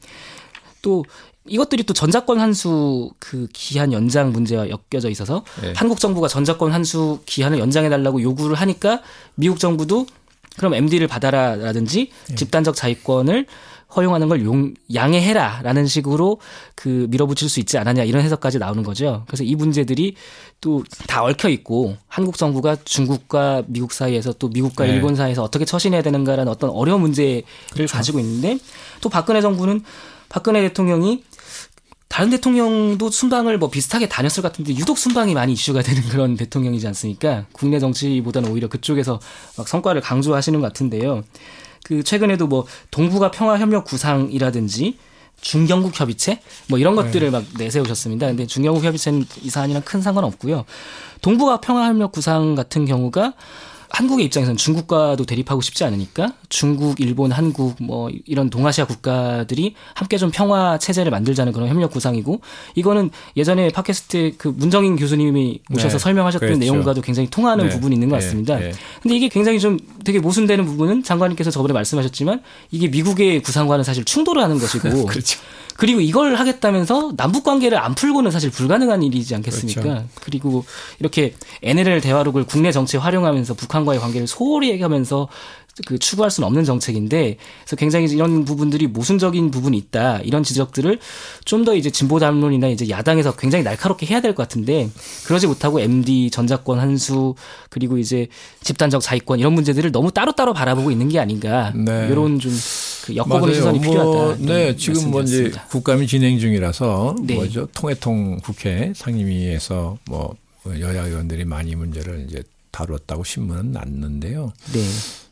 또 이것들이 또 전자권 환수 그 기한 연장 문제와 엮여져 있어서 한국 정부가 전자권 환수 기한을 연장해달라고 요구를 하니까 미국 정부도 그럼 MD를 받아라라든지 집단적 자위권을 허용하는 걸 양해해라라는 식으로 그 밀어붙일 수 있지 않았냐 이런 해석까지 나오는 거죠. 그래서 이 문제들이 또 다 얽혀 있고 한국 정부가 중국과 미국 사이에서 또 미국과 일본 사이에서 어떻게 처신해야 되는가라는 어떤 어려운 문제를 가지고 있는데 또 박근혜 정부는 박근혜 대통령이 다른 대통령도 순방을 뭐 비슷하게 다녔을 것 같은데 유독 순방이 많이 이슈가 되는 그런 대통령이지 않습니까? 국내 정치보다는 오히려 그쪽에서 막 성과를 강조하시는 것 같은데요. 그 최근에도 뭐 동북아 평화협력 구상이라든지 중경국 협의체 뭐 이런 것들을 막 내세우셨습니다. 근데 중경국 협의체는 이 사안이랑 큰 상관없고요. 동북아 평화협력 구상 같은 경우가 한국의 입장에서는 중국과도 대립하고 싶지 않으니까 중국, 일본, 한국 뭐 이런 동아시아 국가들이 함께 좀 평화 체제를 만들자는 그런 협력 구상이고 이거는 예전에 팟캐스트 그 문정인 교수님이 오셔서 설명하셨던 그렇죠. 내용과도 굉장히 통하는 부분이 있는 것 같습니다. 근데 이게 굉장히 좀 되게 모순되는 부분은 장관님께서 저번에 말씀하셨지만 이게 미국의 구상과는 사실 충돌을 하는 것이고 그렇죠. 그리고 이걸 하겠다면서 남북 관계를 안 풀고는 사실 불가능한 일이지 않겠습니까? 그렇죠. 그리고 이렇게 NLL 대화록을 국내 정치에 활용하면서 북한과의 관계를 소홀히 하면서 그 추구할 수는 없는 정책인데 그래서 굉장히 이런 부분들이 모순적인 부분이 있다. 이런 지적들을 좀 더 이제 진보 담론이나 이제 야당에서 굉장히 날카롭게 해야 될 것 같은데 그러지 못하고 MD 전자권 환수 그리고 이제 집단적 자위권 이런 문제들을 너무 따로따로 바라보고 있는 게 아닌가. 이런 좀 그 엮어보는 시선이 필요하다. 네, 지금 뭐 이제 국감이 진행 중이라서 네. 뭐죠 통회통 국회 상임위에서 뭐 여야 의원들이 많이 문제를 이제 다뤘다고 신문은 났는데요. 네.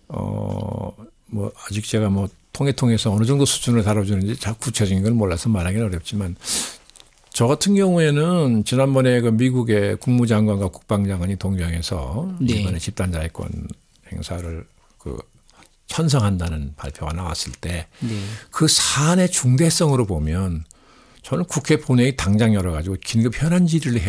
뭐 아직 제가 뭐 통해서 어느 정도 수준을 다뤄주는지 잘 구체적인 건 몰라서 말하기는 어렵지만 저 같은 경우에는 지난번에 그 미국의 국무장관과 국방장관이 동경에서 이번에 집단 자위권 행사를 그 찬성한다는 발표가 나왔을 때 그 사안의 중대성으로 보면 저는 국회 본회의 당장 열어가지고 긴급 현안 질의를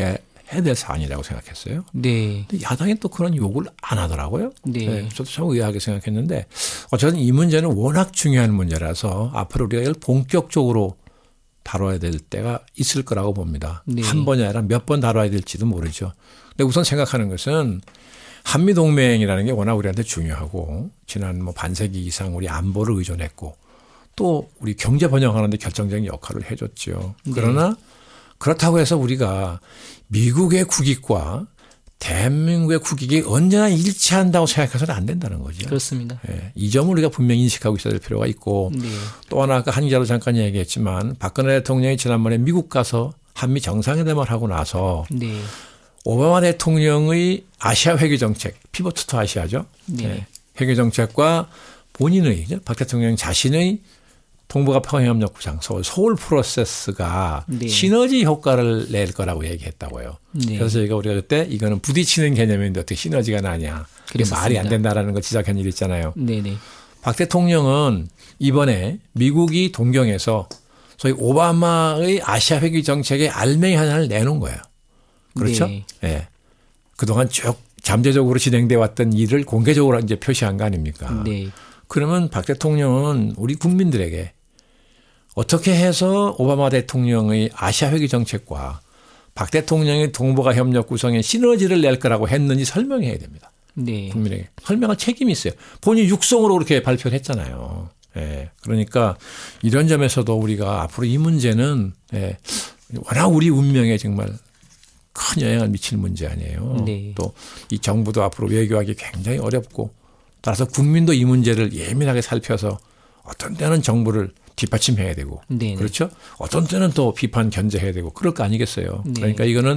해야 될 사안이라고 생각했어요. 네. 근데 야당이 또 그런 요구를 안 하더라고요. 네. 저도 참 의아하게 생각했는데 어쨌든 이 문제는 워낙 중요한 문제라서 앞으로 우리가 이걸 본격적으로 다뤄야 될 때가 있을 거라고 봅니다. 네. 한 번이 아니라 몇 번 다뤄야 될지도 모르죠. 근데 우선 생각하는 것은 한미동맹이라는 게 워낙 우리한테 중요하고 지난 뭐 반세기 이상 우리 안보를 의존했고 또 우리 경제 번영하는 데 결정적인 역할을 해줬죠. 그러나 그렇다고 해서 우리가 미국의 국익과 대한민국의 국익이 언제나 일치한다고 생각해서는 안 된다는 거죠. 그렇습니다. 예, 이 점을 우리가 분명히 인식하고 있어야 될 필요가 있고 네. 또 하나 아까 한 기자도 잠깐 얘기했지만 박근혜 대통령이 지난번에 미국 가서 한미 정상회담을 하고 나서 네. 오바마 대통령의 아시아 회귀 정책, 피보트 투 아시아죠. 네. 예, 회귀 정책과 본인의 박 대통령 자신의 동북아 평화협력 구상 서울 프로세스가 네. 시너지 효과를 낼 거라고 얘기했다고요. 네. 그래서 우리가 그때 이거는 부딪히는 개념인데 어떻게 시너지가 나냐. 이게 말이 안 된다라는 거 지적한 일 있잖아요. 네네. 박 대통령은 이번에 미국이 동경에서 소위 오바마의 아시아 회귀 정책의 알맹이 하나를 내놓은 거예요. 그렇죠? 네. 예. 그동안 쭉 잠재적으로 진행돼 왔던 일을 공개적으로 이제 표시한 거 아닙니까? 네. 그러면 박 대통령은 우리 국민들에게 어떻게 해서 오바마 대통령의 아시아 회귀 정책과 박 대통령의 동북아 협력 구성에 시너지를 낼 거라고 했는지 설명해야 됩니다. 네. 국민에게. 설명할 책임이 있어요. 본인이 육성으로 그렇게 발표를 했잖아요. 예. 그러니까 이런 점에서도 우리가 앞으로 이 문제는 예. 워낙 우리 운명에 정말 큰 영향을 미치는 문제 아니에요. 네. 또 이 정부도 앞으로 외교하기 굉장히 어렵고 따라서 국민도 이 문제를 예민하게 살펴서 어떤 때는 정부를 뒷받침해야 되고 네네. 그렇죠. 어떤 때는 또 비판 견제해야 되고 그럴 거 아니겠어요. 네. 그러니까 이거는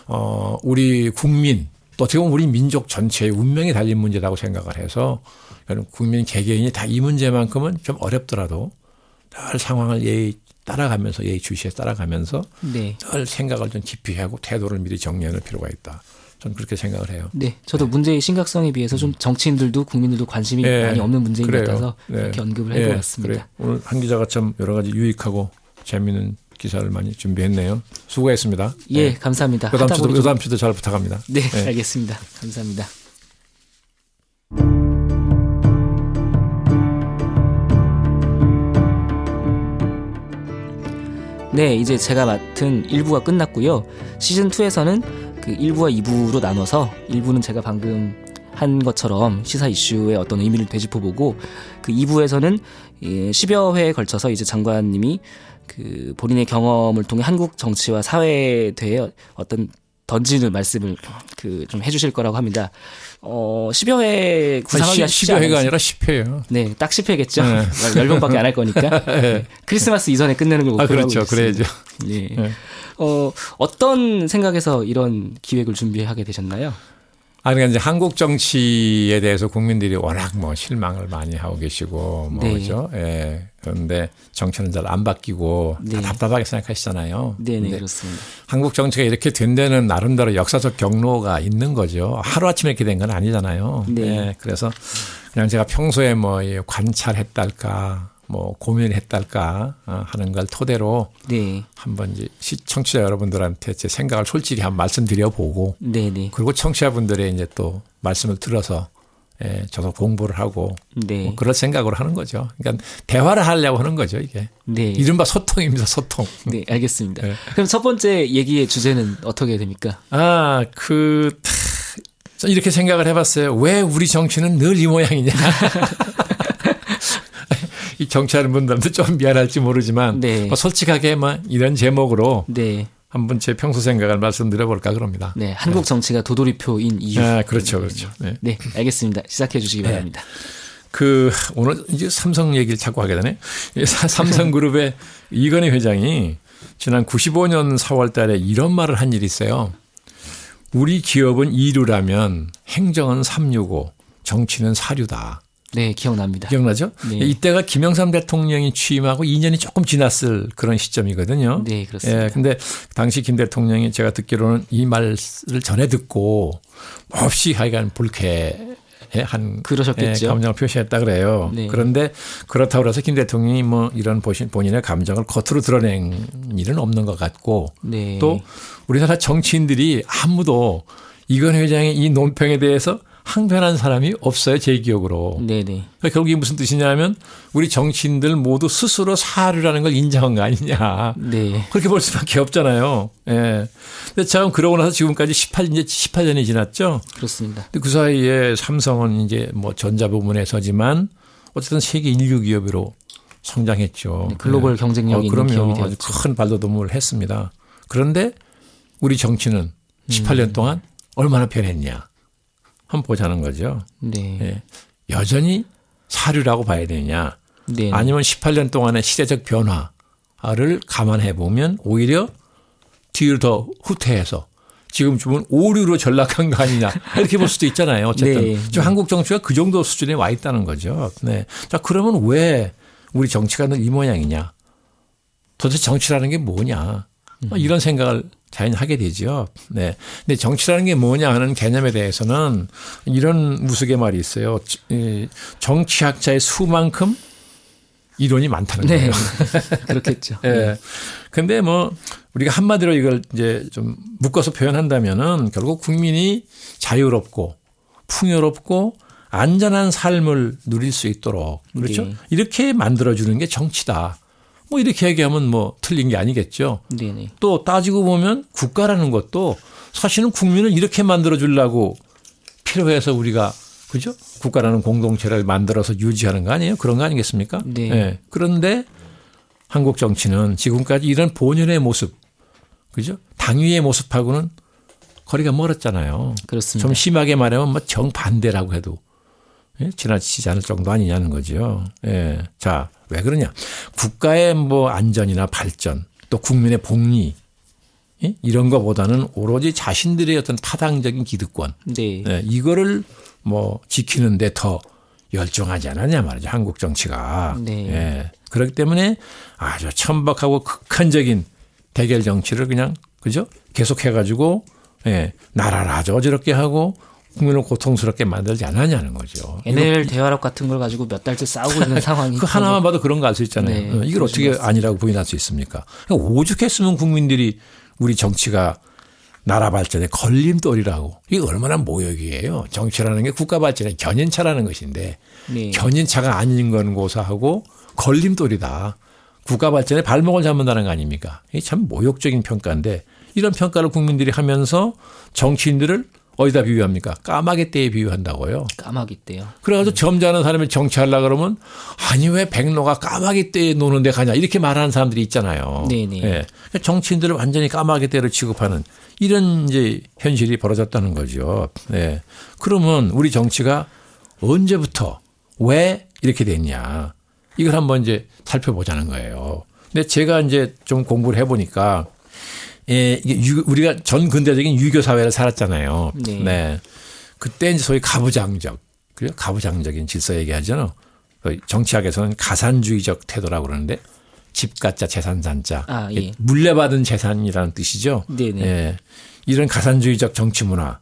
우리 국민 또 어떻게 보면 우리 민족 전체의 운명이 달린 문제라고 생각을 해서 국민 개개인이 다 이 문제만큼은 좀 어렵더라도 늘 상황을 따라가면서 예의 주시에 따라가면서 네. 늘 생각을 좀 깊이 하고 태도를 미리 정리할 필요가 있다. 저는 그렇게 생각을 해요. 네, 저도 문제의 심각성에 비해서 좀 정치인들도 국민들도 관심이 많이 없는 문제인 것 같아서 이렇게 언급을 해보았습니다. 그래요. 오늘 한 기자가 참 여러 가지 유익하고 재미있는 기사를 많이 준비했네요. 수고했습니다. 예, 감사합니다. 요담 주도 잘 부탁합니다. 네, 알겠습니다. 감사합니다. 네, 이제 제가 맡은 1부가 끝났고요. 시즌2에서는 그 1부와 2부로 나눠서 1부는 제가 방금 한 것처럼 시사 이슈의 어떤 의미를 되짚어보고 그 2부에서는 10여 회에 걸쳐서 이제 장관님이 그 본인의 경험을 통해 한국 정치와 사회에 대해 어떤 던지는 말씀을 그 좀 해주실 거라고 합니다. 10여 회 구상하기가 쉽지 10여 않아요. 회가 아니라 10회예요. 네, 딱 10회겠죠. 네. 10번밖에 안 할 거니까. 네. 크리스마스 이전에 끝내는 걸 목표로 하고 그렇죠. 있습니다. 그래야죠. 네. 네. 어떤 생각에서 이런 기획을 준비하게 되셨나요? 그러니까 이제 한국 정치에 대해서 국민들이 워낙 뭐 실망을 많이 하고 계시고 뭐죠. 예. 그런데 정치는 잘 안 바뀌고 다 답답하게 생각하시잖아요. 네네, 그렇습니다. 한국 정치가 이렇게 된 데는 나름대로 역사적 경로가 있는 거죠. 하루아침에 이렇게 된 건 아니잖아요. 네. 예. 그래서 그냥 제가 평소에 뭐 관찰했달까 뭐 고민했달까 하는 걸 토대로 네. 한번 이제 청취자 여러분들한테 제 생각을 솔직히 한번 말씀드려보고 네네. 그리고 청취자분들의 이제 또 말씀을 들어서 저도 공부를 하고 네. 뭐 그럴 생각으로 하는 거죠. 그러니까 대화를 하려고 하는 거죠, 이게. 네. 이른바 소통입니다, 소통. 네, 알겠습니다. 네. 그럼 첫 번째 얘기의 주제는 어떻게 됩니까? 이렇게 생각을 해봤어요. 왜 우리 정치는 늘 이 모양이냐. 이 정치하는 분들한테 좀 미안할지 모르지만 네. 솔직하게 이런 제목으로 네. 한번 제 평소 생각을 말씀드려볼까 그럽니다. 네, 한국 정치가 도돌이표인 이유. 그렇죠, 그렇죠. 네. 네, 알겠습니다. 시작해 주시기 바랍니다. 오늘 이제 삼성 얘기를 자꾸 하게 되네. 삼성그룹의 이건희 회장이 지난 95년 4월 달에 이런 말을 한 일이 있어요. 우리 기업은 이류라면 행정은 365, 정치는 사류다. 네, 기억납니다. 기억나죠? 네. 이때가 김영삼 대통령이 취임하고 2년이 조금 지났을 그런 시점이거든요. 네, 그렇습니다. 근데 당시 김 대통령이 제가 듣기로는 이 말을 전해 듣고 몹시 하여간 불쾌를 한 그러셨겠죠. 감정을 표시했다 그래요. 네. 그런데 그렇다고 해서 김 대통령이 뭐 이런 본인의 감정을 겉으로 드러낸 일은 없는 것 같고 네. 또 우리나라 정치인들이 아무도 이건희 회장의 이 논평에 대해서 항변한 사람이 없어요. 제 기억으로. 네네. 그러니까 결국 이게 무슨 뜻이냐면 우리 정치인들 모두 스스로 사료라는 걸 인정한 거 아니냐. 네. 그렇게 볼 수밖에 없잖아요. 예. 근데 참 그러고 나서 지금까지 18년이 지났죠. 그렇습니다. 근데 그 사이에 삼성은 이제 뭐 전자 부문에서지만 어쨌든 세계 인류 기업으로 성장했죠. 네, 글로벌 경쟁력이 있는 기업이 그럼요. 아주 되었죠. 큰 발돋움을 했습니다. 그런데 우리 정치는 18년 동안 얼마나 변했냐. 한번 보자는 거죠. 네. 예. 여전히 사류라고 봐야 되느냐. 네. 아니면 18년 동안의 시대적 변화를 감안해 보면 오히려 뒤로 더 후퇴해서 지금 주문 오류로 전락한 거 아니냐. 이렇게 볼 수도 있잖아요. 어쨌든 네. 지금 한국 정치가 그 정도 수준에 와 있다는 거죠. 네. 자, 그러면 왜 우리 정치가 늘 이 모양이냐. 도대체 정치라는 게 뭐냐. 이런 생각을 자연히 하게 되죠. 네. 근데 정치라는 게 뭐냐 하는 개념에 대해서는 이런 무속의 있어요. 정치학자의 수만큼 이론이 많다는 거예요. 네. 그렇겠죠. 예. 네. 근데 뭐 우리가 한마디로 이걸 이제 좀 묶어서 표현한다면은 결국 국민이 자유롭고 풍요롭고 안전한 삶을 누릴 수 있도록 그렇죠. 네. 이렇게 만들어주는 게 정치다. 뭐 이렇게 얘기하면 뭐 틀린 게 아니겠죠. 네네. 또 따지고 보면 국가라는 것도 사실은 국민을 이렇게 만들어 주려고 필요해서 우리가 그죠? 국가라는 공동체를 만들어서 유지하는 거 아니에요? 그런 거 아니겠습니까? 네. 네. 그런데 한국 정치는 지금까지 이런 본연의 모습, 그죠? 당위의 모습하고는 거리가 멀었잖아요. 그렇습니다. 좀 심하게 말하면 뭐 정반대라고 해도 지나치지 않을 정도 아니냐는 거죠. 예. 자, 왜 그러냐. 국가의 뭐 안전이나 발전 또 국민의 복리 이런 거보다는 오로지 자신들의 어떤 타당적인 기득권 네. 예, 이거를 뭐 지키는데 더 열정하지 않았냐 말이죠. 한국 정치가. 네. 예. 그렇기 때문에 아주 천박하고 극한적인 대결 정치를 그냥 그죠? 계속해 가지고 예. 나라를 아주 어지럽게 하고 국민을 고통스럽게 만들지 않았냐는 거죠. NL 대화력 같은 걸 가지고 몇 달째 싸우고 있는 상황이. 그 하나만 봐도 그런 거 알 수 있잖아요. 네, 이걸 어떻게 아니라고 부인할 수 있습니까? 그러니까 오죽했으면 국민들이 우리 정치가 나라 발전의 걸림돌이라고. 이게 얼마나 모욕이에요. 정치라는 게 국가 발전의 견인차라는 것인데 네. 견인차가 아닌 건 고사하고 걸림돌이다. 국가 발전의 발목을 잡는다는 거 아닙니까? 이게 참 모욕적인 평가인데 이런 평가를 국민들이 하면서 정치인들을 어디다 비유합니까? 까마귀 떼에 비유한다고요. 까마귀 떼요. 그래가지고 점잖은 사람이 정치하려고 그러면 아니 왜 백로가 까마귀 떼에 노는 데 가냐 이렇게 말하는 사람들이 있잖아요. 네네. 예. 정치인들을 완전히 까마귀 떼로 취급하는 이런 이제 현실이 벌어졌다는 거죠. 예. 그러면 우리 정치가 언제부터 왜 이렇게 됐냐 이걸 한번 이제 살펴보자는 거예요. 근데 제가 이제 좀 공부를 해보니까 예, 이게 우리가 전 근대적인 유교 사회를 살았잖아요. 네. 네. 그때 이제 소위 가부장적, 그래요? 가부장적인 질서 얘기하잖아요. 정치학에서는 가산주의적 태도라고 그러는데 집가자 재산산자. 아, 예. 물려받은 재산이라는 뜻이죠. 네네. 예. 이런 가산주의적 정치 문화.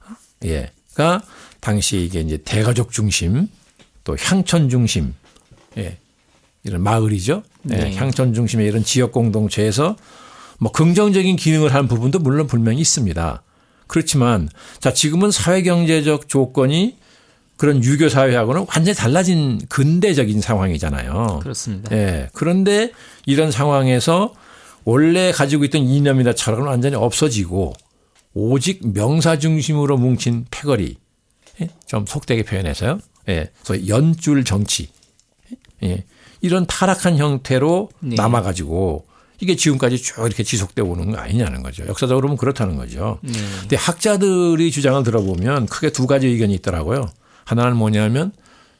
예.가 당시 이게 이제 대가족 중심 또 향촌 중심. 예. 이런 마을이죠. 예. 네. 향촌 중심의 이런 지역 공동체에서 뭐 긍정적인 기능을 하는 부분도 물론 분명히 있습니다. 그렇지만 자 지금은 사회경제적 조건이 그런 유교 사회하고는 완전히 달라진 근대적인 상황이잖아요. 그렇습니다. 예. 그런데 이런 상황에서 원래 가지고 있던 이념이나 철학은 완전히 없어지고 오직 명사 중심으로 뭉친 패거리. 예? 좀 속되게 표현해서요. 예. 그래서 연줄 정치. 예. 이런 타락한 형태로 네. 남아가지고 이게 지금까지 쭉 이렇게 지속되어 오는 거 아니냐는 거죠. 역사적으로 보면 그렇다는 거죠. 근데 학자들이 주장을 들어보면 크게 두 가지 의견이 있더라고요. 하나는 뭐냐면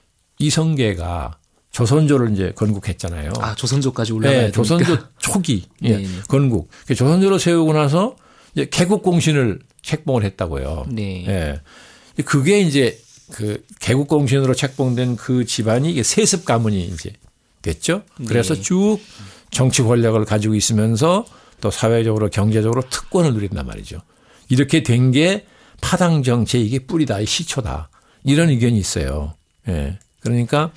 이성계가 조선조를 이제 건국했잖아요. 아, 조선조까지 올라가야 네, 조선조 초기 예, 건국. 조선조를 세우고 나서 이제 개국공신을 책봉을 했다고요. 네. 예. 그게 이제 그 개국공신으로 책봉된 그 집안이 이게 세습 가문이 이제 됐죠. 그래서 네. 쭉 정치 권력을 가지고 있으면서 또 사회적으로 경제적으로 특권을 누린단 말이죠. 이렇게 된 게 파당 정치의 이게 뿌리다, 이 시초다. 이런 의견이 있어요. 예. 그러니까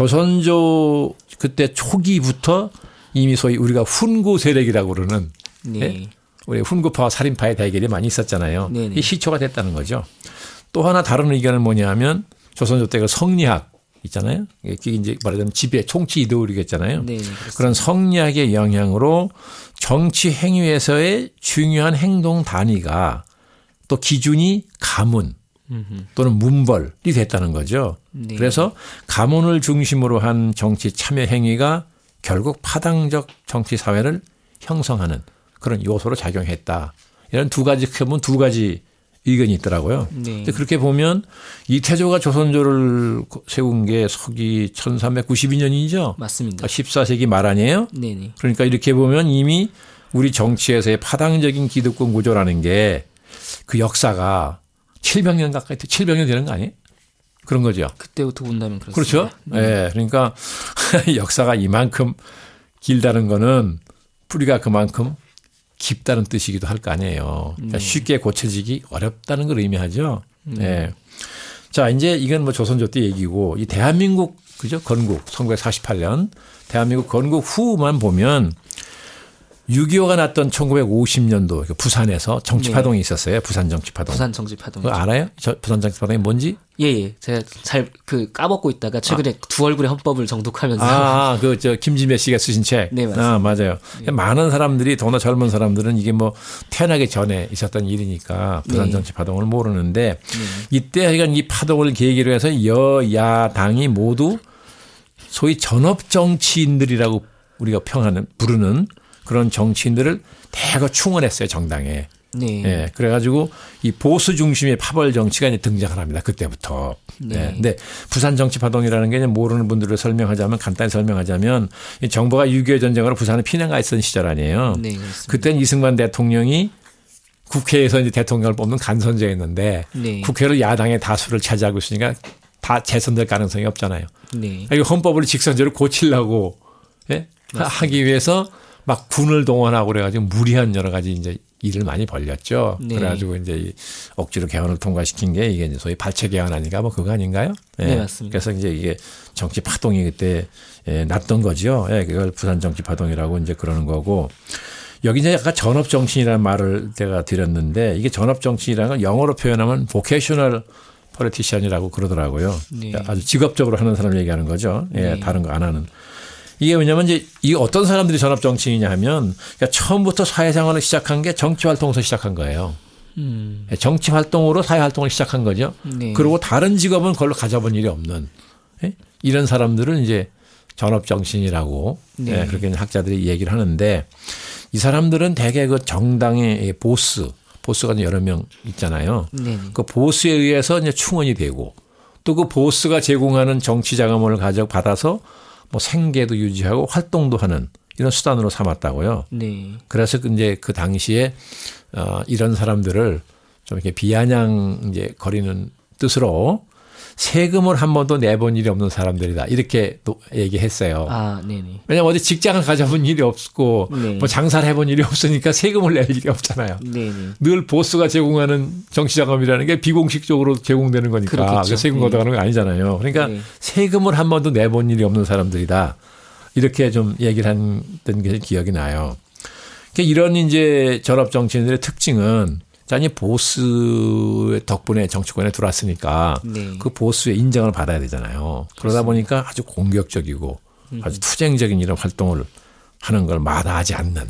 조선조 그때 초기부터 이미 소위 우리가 훈구 세력이라고 그러는 네. 예? 우리 훈구파와 살인파의 대결이 많이 있었잖아요. 네네. 이 시초가 됐다는 거죠. 또 하나 다른 의견은 뭐냐면 조선조 때 그 성리학 있잖아요. 이게 이제 말하자면 지배 총치 이데올로기였잖아요. 네, 그런 성리학의 영향으로 정치 행위에서의 중요한 행동 단위가 또 기준이 가문 또는 문벌이 됐다는 거죠. 네. 그래서 가문을 중심으로 한 정치 참여 행위가 결국 파당적 정치 사회를 형성하는 그런 요소로 작용했다. 이런 두 가지 크면 두 가지 의견이 있더라고요. 네. 그렇게 보면 이태조가 조선조를 세운 게 서기 1392년이죠. 맞습니다. 14세기 말 아니에요? 네네. 그러니까 이렇게 보면 이미 우리 정치에서의 파당적인 기득권 구조라는 게 그 역사가 700년 가까이 700년 되는 거 아니에요? 그런 거죠. 그때부터 본다면 그렇습니다. 그렇죠. 네. 그러니까 역사가 이만큼 길다는 거는 뿌리가 그만큼 깊다는 뜻이기도 할 거 아니에요. 그러니까 쉽게 고쳐지기 어렵다는 걸 의미하죠. 네. 자, 이제 이건 뭐 조선조 때 얘기고 이 대한민국 그죠? 건국 1948년 대한민국 건국 후만 보면 6.25가 났던 1950년도 부산에서 정치파동이 있었어요. 부산 정치파동. 부산 정치파동. 그거 알아요? 부산 정치파동이 뭔지? 예. 제가 잘 까먹고 있다가 최근에 두 얼굴의 헌법을 정독하면서. 김지매 씨가 쓰신 책. 네, 맞습니다. 맞아요. 네. 많은 사람들이 더나 젊은 사람들은 이게 뭐 태어나기 전에 있었던 일이니까 부산 네. 정치파동을 모르는데 이때 하여간 이 파동을 계기로 해서 여야당이 모두 소위 전업 정치인들이라고 우리가 부르는 그런 정치인들을 대거 충원했어요, 정당에. 네. 예, 그래가지고 이 보수 중심의 파벌 정치가 이제 등장을 합니다. 그때부터. 네. 네. 근데 부산 정치파동이라는 게 모르는 분들을 간단히 설명하자면 이 정부가 6.25 전쟁으로 부산에 피난가 있었던 시절 아니에요. 네, 그렇습니다. 그때는 이승만 대통령이 국회에서 이제 대통령을 뽑는 간선제였는데 네. 국회로 야당의 다수를 차지하고 있으니까 다 재선될 가능성이 없잖아요. 네. 이 헌법을 직선제로 고치려고 예? 하기 위해서 막 군을 동원하고 그래가지고 무리한 여러 가지 이제 일을 많이 벌렸죠. 네. 그래가지고 이제 억지로 개헌을 통과시킨 게 이게 이제 소위 발췌 개헌 아닌가 뭐 그거 아닌가요? 예. 네, 맞습니다. 그래서 이제 이게 정치 파동이 그때 났던 거죠. 예, 그걸 부산 정치 파동이라고 이제 그러는 거고 여기 이제 아까 전업 정치인이라는 말을 제가 드렸는데 이게 전업 정치인이라는 건 영어로 표현하면 vocational politician이라고 그러더라고요. 네. 아주 직업적으로 하는 사람 얘기하는 거죠. 예, 네. 다른 거 안 하는. 이게 왜냐면 이제 이게 어떤 사람들이 전업 정치인이냐 하면 그러니까 처음부터 사회생활을 시작한 게 정치 활동에서 시작한 거예요. 정치 활동으로 사회 활동을 시작한 거죠. 네. 그리고 다른 직업은 그걸로 가져본 일이 없는 예? 이런 사람들은 이제 전업 정치인이라고 네. 예, 그렇게 학자들이 얘기를 하는데 이 사람들은 대개 그 정당의 보스가 여러 명 있잖아요. 네. 그 보스에 의해서 이제 충원이 되고 또 그 보스가 제공하는 정치 자금을 받아서 뭐 생계도 유지하고 활동도 하는 이런 수단으로 삼았다고요. 네. 그래서 이제 그 당시에 이런 사람들을 좀 이렇게 비아냥 이제 거리는 뜻으로 세금을 한 번도 내본 일이 없는 사람들이다. 이렇게 또 얘기했어요. 아, 네네. 왜냐하면 어디 직장을 가져본 일이 없고 네. 뭐 장사를 해본 일이 없으니까 세금을 낼 일이 없잖아요. 네네. 늘 보스가 제공하는 정치자금이라는 게 비공식적으로 제공되는 거니까 그렇겠죠. 세금 네. 걷어가는 거 아니잖아요. 그러니까 네. 세금을 한 번도 내본 일이 없는 사람들이다. 이렇게 좀 얘기를 했던 게 기억이 나요. 그러니까 이런 이제 전업 정치인들의 특징은 이 보스 덕분에 정치권에 들어왔으니까 네. 그 보스의 인정을 받아야 되잖아요. 그러다 보니까 아주 공격적이고 아주 투쟁적인 이런 활동을 하는 걸 마다하지 않는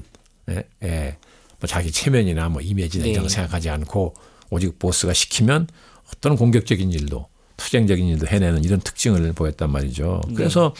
뭐 자기 체면이나 뭐 이미지나 이런 거 네. 생각하지 않고 오직 보스가 시키면 어떤 공격적인 일도 투쟁적인 일도 해내는 이런 특징을 보였단 말이죠. 그래서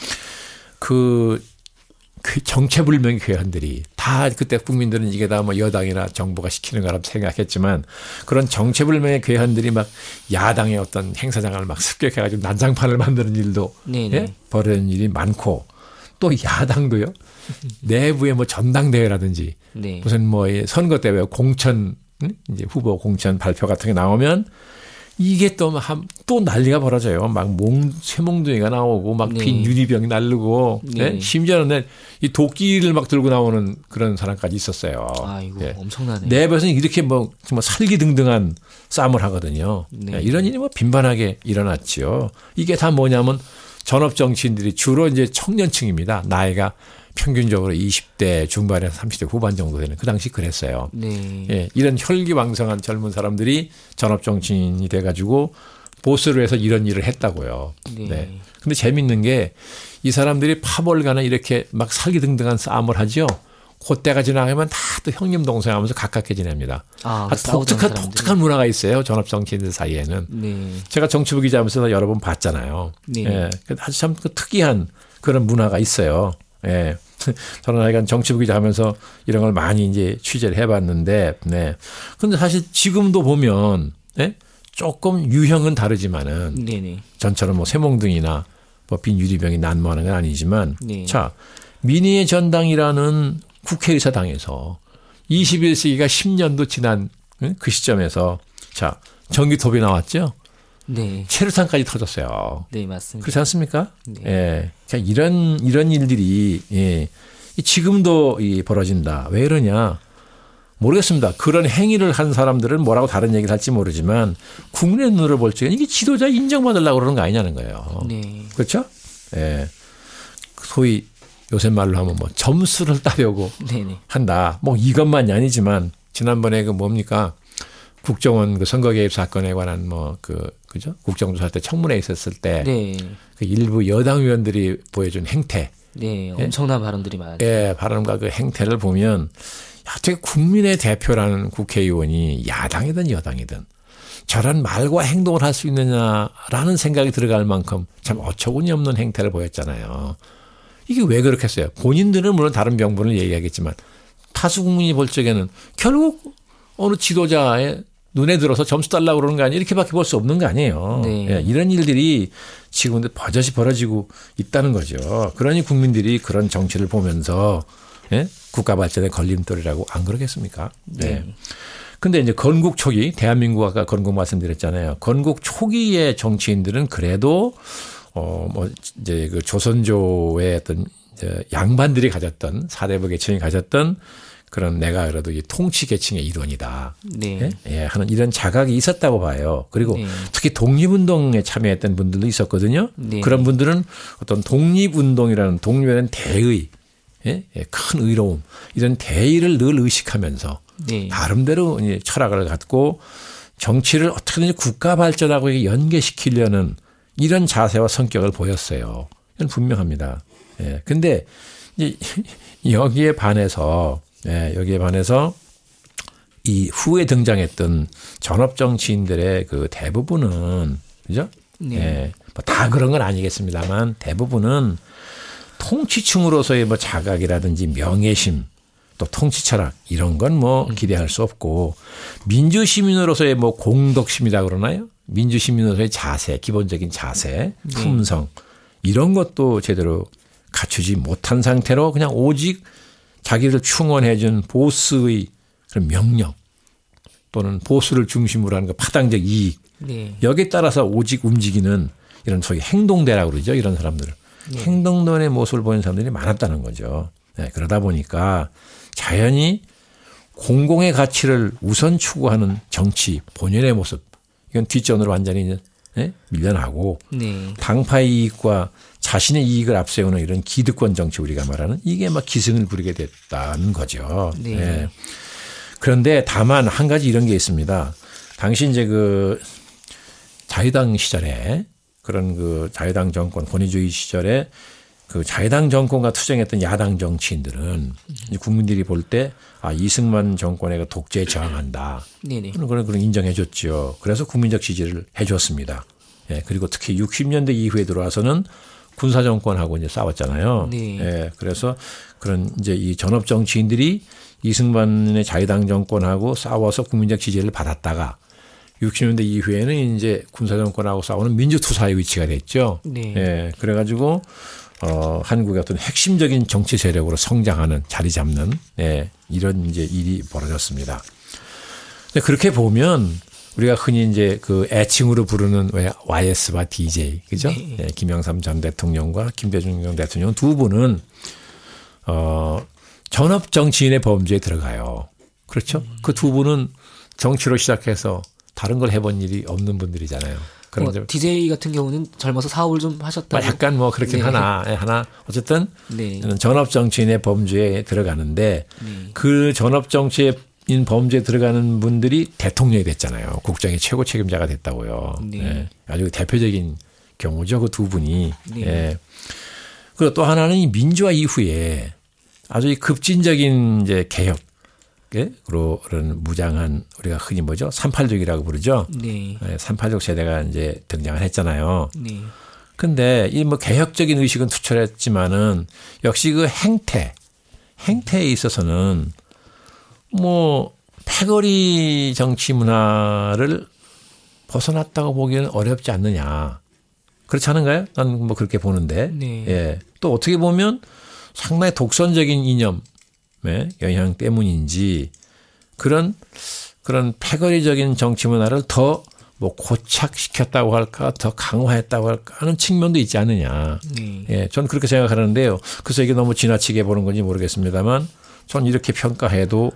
그 정체불명의 괴한들이 다 그때 국민들은 이게 다 뭐 여당이나 정부가 시키는 거라고 생각했지만 그런 정체불명의 괴한들이 막 야당의 어떤 행사장을 막 습격해가지고 난장판을 만드는 일도 벌이는 일이 많고 또 야당도요. 내부에 뭐 전당대회라든지 네. 무슨 뭐 선거 대회 공천 이제 후보 공천 발표 같은 게 나오면 이게 또 난리가 벌어져요. 막 쇠몽둥이가 나오고 막 빈 유리병이 날르고 네. 심지어는 이 도끼를 막 들고 나오는 그런 사람까지 있었어요. 아이고 엄청나네. 내부에서는 이렇게 뭐 정말 살기등등한 싸움을 하거든요. 이런 일이 뭐 빈번하게 일어났죠. 이게 다 뭐냐면 전업 정치인들이 주로 이제 청년층입니다. 나이가 평균적으로 20대 중반에서 30대 후반 정도 되는 그 당시 그랬어요. 네. 이런 혈기왕성한 젊은 사람들이 전업 정치인이 돼가지고 보스를 해서 이런 일을 했다고요. 네. 근데 재밌는 게 이 사람들이 파벌간에 이렇게 막 살기등등한 싸움을 하죠. 그때가 지나가면 다 또 형님 동생 하면서 가깝게 지냅니다. 독특한 문화가 있어요. 전업 정치인들 사이에는. 네. 제가 정치부 기자하면서 여러 번 봤잖아요. 네. 아주 참 특이한 그런 문화가 있어요. 저는 하여간 정치부 기자 하면서 이런 걸 많이 이제 취재를 해봤는데, 근데 사실 지금도 보면, 조금 유형은 다르지만은, 전처럼 뭐 쇠몽둥이나 뭐 빈 유리병이 난무하는 건 아니지만, 자, 민의의 전당이라는 국회의사당에서 21세기가 10년도 지난 그 시점에서, 자, 전기톱이 나왔죠? 네. 체류탄까지 터졌어요. 네, 맞습니다. 그렇지 않습니까? 네. 그러니까 이런 일들이 지금도 벌어진다. 왜 이러냐? 모르겠습니다. 그런 행위를 한 사람들은 뭐라고 다른 얘기를 할지 모르지만 국민의 눈으로 볼 적에 이게 지도자 인정받으려고 그러는 거 아니냐는 거예요. 네. 그렇죠? 소위 요새 말로 하면 뭐 점수를 따려고 한다. 뭐 이것만이 아니지만 지난번에 그 뭡니까? 국정원 그 선거 개입 사건에 관한 그죠? 국정조사 때 청문회 있었을 때 그 일부 여당 의원들이 보여준 행태. 엄청난 발언들이 많아요. 발언과 그 행태를 보면 어떻게 국민의 대표라는 국회의원이 야당이든 여당이든 저런 말과 행동을 할 수 있느냐라는 생각이 들어갈 만큼 참 어처구니 없는 행태를 보였잖아요. 이게 왜 그렇겠어요? 본인들은 물론 다른 명분을 얘기하겠지만 다수 국민이 볼 적에는 결국 어느 지도자의 눈에 들어서 점수 달라고 그러는 거 아니에요? 이렇게밖에 볼 수 없는 거 아니에요. 이런 일들이 지금도 버젓이 벌어지고 있다는 거죠. 그러니 국민들이 그런 정치를 보면서 국가 발전의 걸림돌이라고 안 그러겠습니까? 근데 이제 건국 초기, 대한민국 아까 건국 말씀드렸잖아요. 건국 초기의 정치인들은 그래도 이제 그 조선조의 어떤 이제 양반들이 가졌던 사대부 계층이 가졌던 그런 내가 그래도 이 통치 계층의 일원이다. 하는 이런 자각이 있었다고 봐요. 그리고 특히 독립운동에 참여했던 분들도 있었거든요. 그런 분들은 어떤 독립운동이라는 독립에는 대의, 큰 의로움 이런 대의를 늘 의식하면서 나름대로 이제 철학을 갖고 정치를 어떻게든지 국가 발전하고 연계시키려는 이런 자세와 성격을 보였어요. 이건 분명합니다. 근데 이제 여기에 반해서 이 후에 등장했던 전업 정치인들의 그 대부분은 그죠? 다 그런 건 아니겠습니다만 대부분은 통치층으로서의 뭐 자각이라든지 명예심 또 통치 철학 이런 건 뭐 기대할 수 없고 민주시민으로서의 뭐 공덕심이라 그러나요? 민주시민으로서의 자세, 기본적인 자세, 품성 이런 것도 제대로 갖추지 못한 상태로 그냥 오직 자기를 충원해 준 보스의 그런 명령 또는 보수를 중심으로 하는 그 파당적 이익 여기에 따라서 오직 움직이는 이런 소위 행동대라고 그러죠. 이런 사람들을. 행동론의 모습을 보이는 사람들이 많았다는 거죠. 그러다 보니까 자연히 공공의 가치를 우선 추구하는 정치 본연의 모습 이건 뒷전으로 완전히 밀려나고 당파의 이익과 자신의 이익을 앞세우는 이런 기득권 정치 우리가 말하는 이게 막 기승을 부리게 됐다는 거죠. 그런데 다만 한 가지 이런 게 있습니다. 당시 이제 그 자유당 시절에 그런 그 자유당 정권 권위주의 시절에 그 자유당 정권과 투쟁했던 야당 정치인들은 국민들이 볼 때 이승만 정권의 독재에 저항한다. 그런 인정해 줬죠. 그래서 국민적 지지를 해 줬습니다. 그리고 특히 60년대 이후에 들어와서는 군사 정권하고 이제 싸웠잖아요. 그래서 그런 이제 이 전업 정치인들이 이승만의 자유당 정권하고 싸워서 국민적 지지를 받았다가 60년대 이후에는 이제 군사 정권하고 싸우는 민주투사의 위치가 됐죠. 그래가지고 한국의 어떤 핵심적인 정치 세력으로 성장하는 자리 잡는 이런 이제 일이 벌어졌습니다. 그렇게 보면 우리가 흔히 이제 그 애칭으로 부르는 왜 YS와 DJ, 그죠? 네. 예, 김영삼 전 대통령과 김대중 전 대통령 두 분은 전업 정치인의 범주에 들어가요. 그렇죠? 그 두 분은 정치로 시작해서 다른 걸 해본 일이 없는 분들이잖아요. 그런 DJ 같은 경우는 젊어서 사업을 좀 하셨다고. 약간 뭐 그렇긴 네. 하나 어쨌든 네. 전업 정치인의 범주에 들어가는데 네. 그 전업 정치인 범주에 들어가는 분들이 대통령이 됐잖아요. 국정의 최고 책임자가 됐다고요. 네. 예. 아주 대표적인 경우죠. 그 두 분이. 네. 예. 그리고 또 하나는 이 민주화 이후에 아주 급진적인 이제 개혁. 그런 무장한 우리가 흔히 뭐죠? 386이라고 부르죠. 네. 386 세대가 이제 등장을 했잖아요. 네. 근데 이 뭐 개혁적인 의식은 투철했지만은 역시 그 행태에 있어서는 뭐 패거리 정치 문화를 벗어났다고 보기에는 어렵지 않느냐. 그렇지 않은가요? 난 뭐 그렇게 보는데. 네. 예. 또 어떻게 보면 상당히 독선적인 이념의 영향 때문인지 그런 패거리적인 정치 문화를 더 뭐 고착시켰다고 할까, 더 강화했다고 할까 하는 측면도 있지 않느냐. 네. 예, 저는 그렇게 생각하는데요. 그래서 이게 너무 지나치게 보는 건지 모르겠습니다만, 전 이렇게 평가해도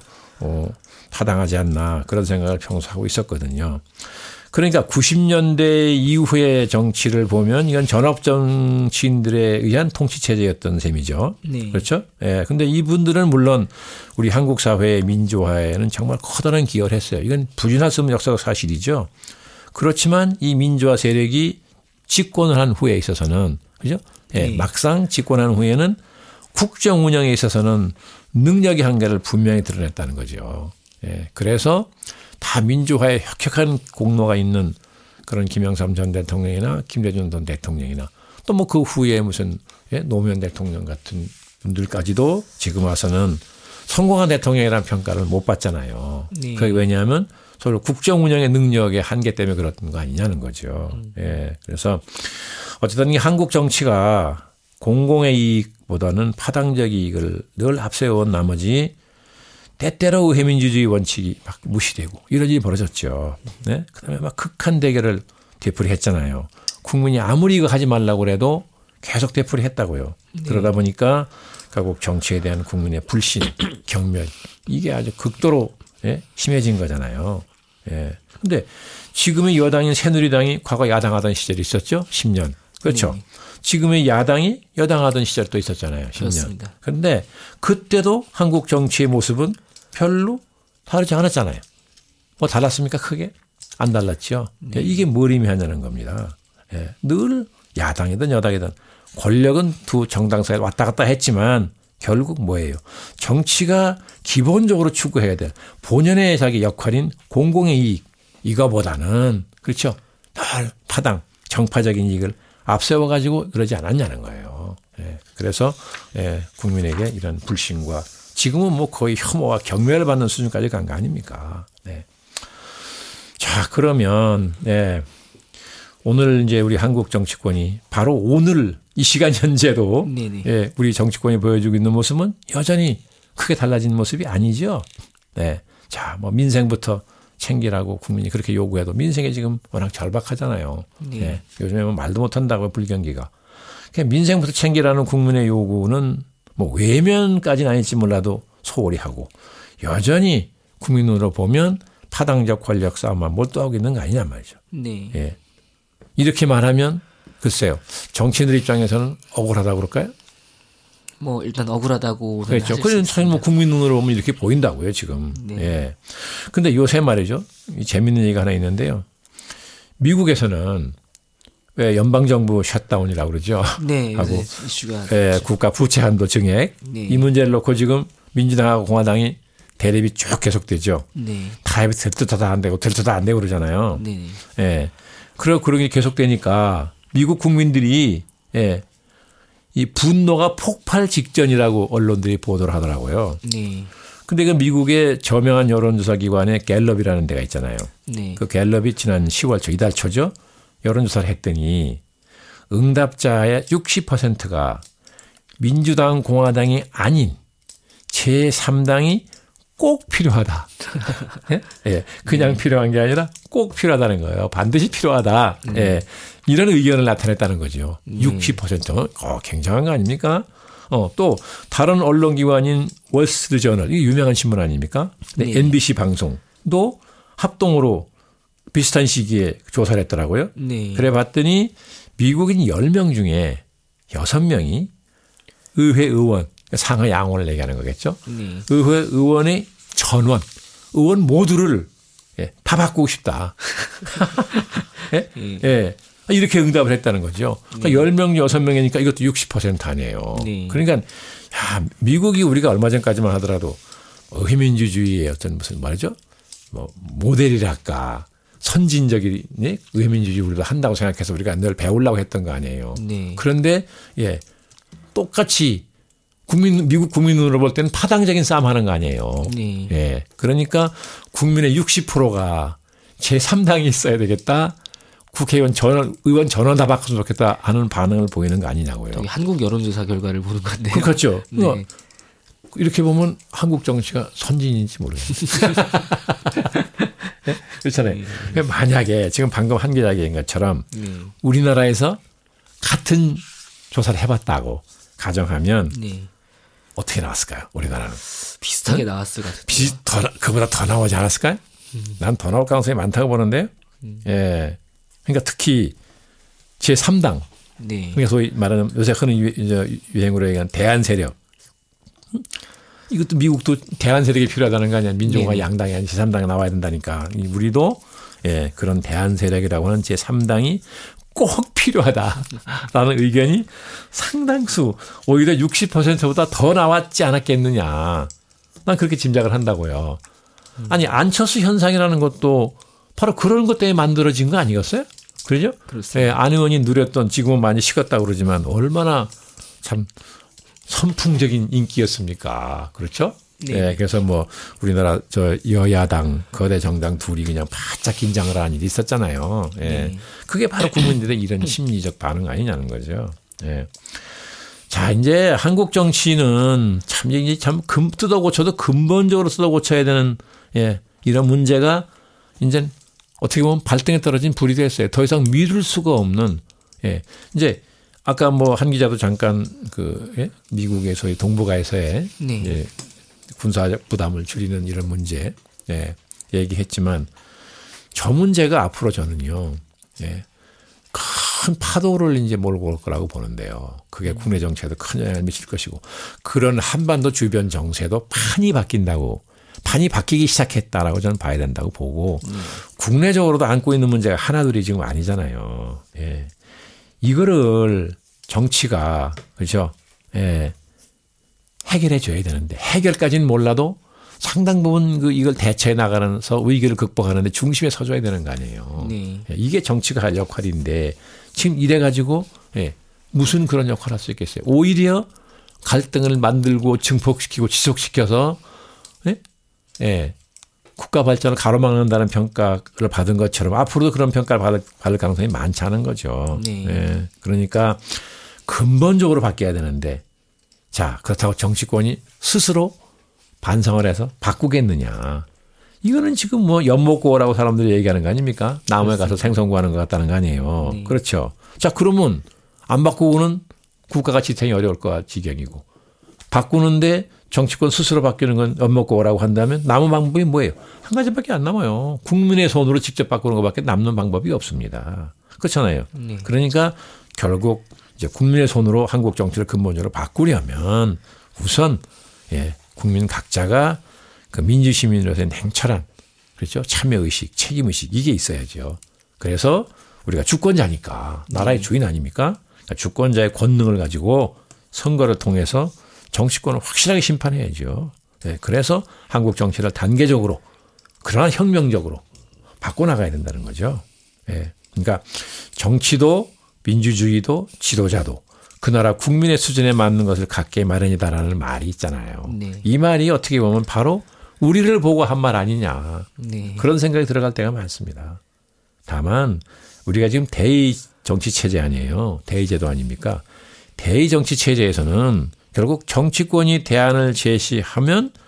타당하지 않나 그런 생각을 평소 하고 있었거든요. 그러니까 90년대 이후의 정치를 보면 이건 전업 정치인들에 의한 통치 체제였던 셈이죠. 네. 그렇죠? 예. 근데 이분들은 물론 우리 한국 사회의 민주화에는 정말 커다란 기여를 했어요. 이건 부인할 수 없는 역사적 사실이죠. 그렇지만 이 민주화 세력이 집권을 한 후에 있어서는 그죠? 예. 네. 막상 집권한 후에는 국정 운영에 있어서는 능력의 한계를 분명히 드러냈다는 거죠. 예. 그래서 다 민주화에 혁혁한 공로가 있는 그런 김영삼 전 대통령이나 김대중 전 대통령이나 또 뭐 그 후에 무슨 노무현 대통령 같은 분들까지도 지금 와서는 성공한 대통령이라는 평가를 못 받잖아요. 네. 그게 왜냐하면 서로 국정 운영의 능력의 한계 때문에 그랬던 거 아니냐는 거죠. 예. 그래서 어쨌든 이 한국 정치가 공공의 이익보다는 파당적 이익을 늘 앞세워온 나머지 때때로 의회민주주의 원칙이 막 무시되고 이런 일이 벌어졌죠. 네? 그다음에 막 극한 대결을 되풀이했잖아요. 국민이 아무리 이거 하지 말라고 해도 계속 되풀이했다고요. 네. 그러다 보니까 결국 정치에 대한 국민의 불신, 경멸 이게 아주 극도로 심해진 거잖아요. 그런데 지금의 여당인 새누리당이 과거 야당하던 시절이 있었죠. 10년. 그렇죠. 네. 지금의 야당이 여당하던 시절도 있었잖아요. 10년. 그렇습니다. 그런데 그때도 한국 정치의 모습은 별로 다르지 않았잖아요. 뭐 달랐습니까? 크게? 안 달랐죠. 네. 이게 뭘 의미하냐는 겁니다. 늘 야당이든 여당이든 권력은 두 정당 사이에 왔다 갔다 했지만 결국 뭐예요? 정치가 기본적으로 추구해야 될 본연의 자기 역할인 공공의 이익 이거보다는 그렇죠. 늘 파당 정파적인 이익을 앞세워 가지고 그러지 않았냐는 거예요. 그래서 국민에게 이런 불신과 지금은 뭐 거의 혐오와 경멸을 받는 수준까지 간 거 아닙니까? 네. 자, 그러면 오늘 이제 우리 한국 정치권이 바로 오늘 이 시간 현재도 네네. 우리 정치권이 보여주고 있는 모습은 여전히 크게 달라진 모습이 아니죠. 네. 자, 뭐 민생부터 챙기라고 국민이 그렇게 요구해도 민생이 지금 워낙 절박하잖아요. 네. 요즘에 뭐 말도 못한다고요, 불경기가. 그냥 민생부터 챙기라는 국민의 요구는 뭐 외면까지는 아닐지 몰라도 소홀히 하고 여전히 국민으로 보면 파당적 권력 싸움만 몰두하고 있는 거 아니냐 말이죠. 네. 이렇게 말하면 글쎄요. 정치인들 입장에서는 억울하다고 그럴까요? 뭐 일단 억울하다고 그렇죠. 그래서 사실 뭐 국민 눈으로 보면 이렇게 보인다고요, 지금. 네. 근데 요새 말이죠. 재밌는 얘기가 하나 있는데요. 미국에서는 왜 연방정부 셧다운이라고 그러죠. 네. 하고 이슈가 국가 부채 한도 증액. 네. 이 문제를 놓고 지금 민주당하고 공화당이 대립이 쭉 계속되죠. 네. 타협이 될 듯하다 안 되고 될 듯하다 안 되고 그러잖아요. 네. 그런 게 계속되니까 미국 국민들이 이 분노가 폭발 직전이라고 언론들이 보도를 하더라고요. 네. 근데 그 미국의 저명한 여론조사 기관의 갤럽이라는 데가 있잖아요. 네. 그 갤럽이 지난 10월 초 이달 초죠. 여론조사를 했더니 응답자의 60%가 민주당 공화당이 아닌 제3당이 꼭 필요하다. 예? 예. 그냥 필요한 게 아니라 꼭 필요하다는 거예요. 반드시 필요하다. 예. 이런 의견을 나타냈다는 거죠. 60%. 굉장한 거 아닙니까? 또 다른 언론기관인 월스트리트저널, 이게 유명한 신문 아닙니까? 네. NBC 방송도 합동으로 비슷한 시기에 조사를 했더라고요. 네. 그래 봤더니 미국인 10명 중에 6명이 의회 의원, 상하 양원을 얘기하는 거겠죠. 네. 의회 의원의 전원, 의원 모두를 다 바꾸고 싶다. 예? 예. 이렇게 응답을 했다는 거죠. 그러니까 10명, 6명이니까 이것도 60% 아니에요. 네. 그러니까 미국이 우리가 얼마 전까지만 하더라도 의회민주주의의 어떤 무슨 말이죠? 뭐 모델이랄까. 선진적인 의회민주주의 우리도 한다고 생각해서 우리가 늘 배우려고 했던 거 아니에요. 네. 그런데 똑같이 미국 국민으로 볼 때는 파당적인 싸움 하는 거 아니에요. 네. 예. 그러니까 국민의 60%가 제3당이 있어야 되겠다. 국회의원 의원 전원 다 바꿨으면 좋겠다 하는 반응을 보이는 거 아니냐고요. 한국 여론조사 결과를 보는 건데요. 그렇죠. 네. 이렇게 보면 한국 정치가 선진인지 모르겠어요. 네? 그렇잖아요. 만약에 지금 방금 한 기자가 얘기한 것처럼 우리나라에서 같은 조사를 해봤다고 가정하면 어떻게 나왔을까요? 우리나라는. 비슷하게 나왔을 것 같아요. 그보다 더 나오지 않았을까요? 난 더 나올 가능성이 많다고 보는데요. 예. 그러니까 특히 제3당. 네. 그러니까 소위 말하는 요새 흔히 유행으로 얘기하는 대안 세력. 이것도 미국도 대안 세력이 필요하다는 거 아니야. 민주공화 네. 양당이 아닌 제3당이 나와야 된다니까. 우리도 그런 대안 세력이라고 하는 제3당이 꼭 필요하다라는 의견이 상당수 오히려 60%보다 더 나왔지 않았겠느냐. 난 그렇게 짐작을 한다고요. 아니 안철수 현상이라는 것도 바로 그런 것 때문에 만들어진 거 아니겠어요? 그렇죠? 그렇습니다. 안 의원이 누렸던 지금은 많이 식었다고 그러지만 얼마나 참 선풍적인 인기였습니까? 그렇죠? 네. 그래서 뭐 우리나라 여야당 거대 정당 둘이 그냥 바짝 긴장을 하는 일이 있었잖아요. 네. 그게 바로 국민들의 이런 심리적 반응 아니냐는 거죠. 자, 이제 한국 정치는 참 이제 참 뜯어 고쳐도 근본적으로 뜯어 고쳐야 되는 이런 문제가 이제 어떻게 보면 발등에 떨어진 불이 됐어요. 더 이상 미룰 수가 없는 이제 아까 뭐 한 기자도 잠깐 미국의 소위 동북아에서의 군사적 부담을 줄이는 이런 문제 얘기했지만 저 문제가 앞으로 저는요 큰 파도를 이제 몰고 올 거라고 보는데요. 그게 국내 정치에도 큰 영향을 미칠 것이고 그런 한반도 주변 정세도 판이 바뀌기 시작했다라고 저는 봐야 된다고 보고 국내적으로도 안고 있는 문제가 하나둘이 지금 아니잖아요. 이거를 정치가 그렇죠. 해결해 줘야 되는데 해결까지는 몰라도 상당 부분 이걸 대처해 나가면서 위기를 극복하는데 중심에 서줘야 되는 거 아니에요. 네. 이게 정치가 할 역할인데 지금 이래 가지고 무슨 그런 역할을 할 수 있겠어요. 오히려 갈등을 만들고 증폭시키고 지속시켜서 국가 발전을 가로막는다는 평가를 받은 것처럼 앞으로도 그런 평가를 받을 가능성이 많지 않은 거죠. 네. 그러니까 근본적으로 바뀌어야 되는데 자, 그렇다고 정치권이 스스로 반성을 해서 바꾸겠느냐. 이거는 지금 뭐 엿먹고라고 사람들이 얘기하는 거 아닙니까? 나무에 가서 생선 구하는 것 같다는 거 아니에요. 네. 그렇죠. 자, 그러면 안 바꾸고는 국가가 지탱이 어려울 것 지경이고 바꾸는데 정치권 스스로 바뀌는 건 엿먹고라고 한다면 남은 방법이 뭐예요? 한 가지밖에 안 남아요. 국민의 손으로 직접 바꾸는 것밖에 남는 방법이 없습니다. 그렇잖아요. 네. 그러니까 결국 이제 국민의 손으로 한국 정치를 근본적으로 바꾸려면 우선 국민 각자가 그 민주시민으로서의 냉철한 그렇죠 참여의식, 책임의식 이게 있어야죠. 그래서 우리가 주권자니까 나라의 주인 아닙니까? 그러니까 주권자의 권능을 가지고 선거를 통해서 정치권을 확실하게 심판해야죠. 그래서 한국 정치를 단계적으로 그러나 혁명적으로 바꿔나가야 된다는 거죠. 그러니까 정치도 민주주의도 지도자도 그 나라 국민의 수준에 맞는 것을 갖게 마련이다라는 말이 있잖아요. 네. 이 말이 어떻게 보면 바로 우리를 보고 한 말 아니냐. 네. 그런 생각이 들어갈 때가 많습니다. 다만 우리가 지금 대의 정치 체제 아니에요. 대의 제도 아닙니까? 대의 정치 체제에서는 결국 정치권이 대안을 제시하면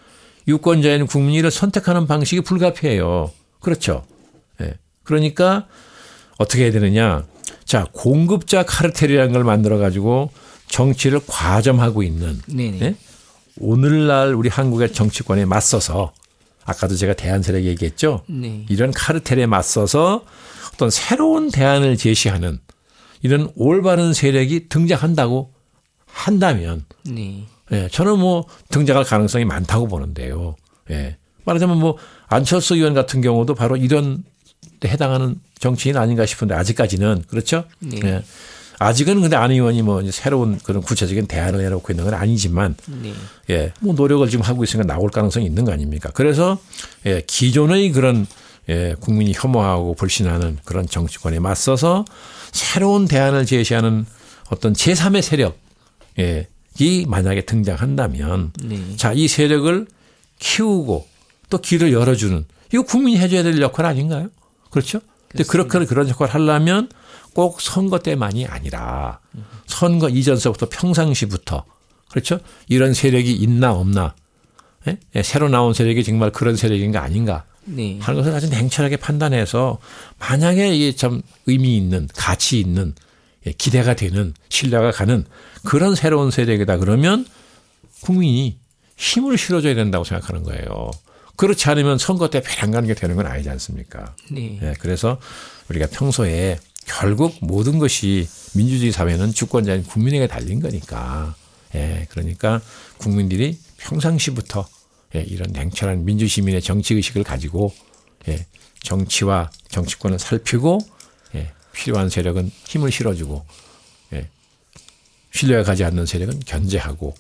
유권자인 국민을 선택하는 방식이 불가피해요. 그렇죠. 예. 그러니까 어떻게 해야 되느냐. 자, 공급자 카르텔이라는 걸 만들어 가지고 정치를 과점하고 있는 네네. 예? 오늘날 우리 한국의 정치권에 맞서서 아까도 제가 대안 세력 얘기했죠. 네. 이런 카르텔에 맞서서 어떤 새로운 대안을 제시하는 이런 올바른 세력이 등장한다고 한다면 네. 예, 저는 뭐 등장할 가능성이 많다고 보는데요. 예. 말하자면 뭐 안철수 의원 같은 경우도 바로 이런 데 해당하는 정치인 아닌가 싶은데 아직까지는 그렇죠. 네. 예. 아직은 근데 안 의원이 뭐 이제 새로운 그런 구체적인 대안을 내놓고 있는 건 아니지만 네. 예, 뭐 노력을 지금 하고 있으니까 나올 가능성이 있는 거 아닙니까? 그래서 예, 기존의 그런 예, 국민이 혐오하고 불신하는 그런 정치권에 맞서서 새로운 대안을 제시하는 어떤 제3의 세력 예, 이 만약에 등장한다면 네. 자, 이 세력을 키우고 또 길을 열어주는 이거 국민이 해줘야 될 역할 아닌가요? 그렇죠? 근데 그렇게 그런 역할을 하려면 꼭 선거 때만이 아니라 선거 이전서부터 평상시부터 그렇죠? 이런 세력이 있나 없나 예? 예, 새로 나온 세력이 정말 그런 세력인가 아닌가 네. 하는 것을 아주 냉철하게 판단해서 만약에 이게 참 의미 있는 가치 있는 예, 기대가 되는 신뢰가 가는 그런 새로운 세력이다 그러면 국민이 힘을 실어줘야 된다고 생각하는 거예요. 그렇지 않으면 선거 때 배랑 가는 게 되는 건 아니지 않습니까? 네. 예, 그래서 우리가 평소에 결국 모든 것이 민주주의 사회는 주권자인 국민에게 달린 거니까. 예, 그러니까 국민들이 평상시부터 예, 이런 냉철한 민주시민의 정치의식을 가지고 예, 정치와 정치권을 살피고 예, 필요한 세력은 힘을 실어주고 예, 신뢰가 가지 않는 세력은 견제하고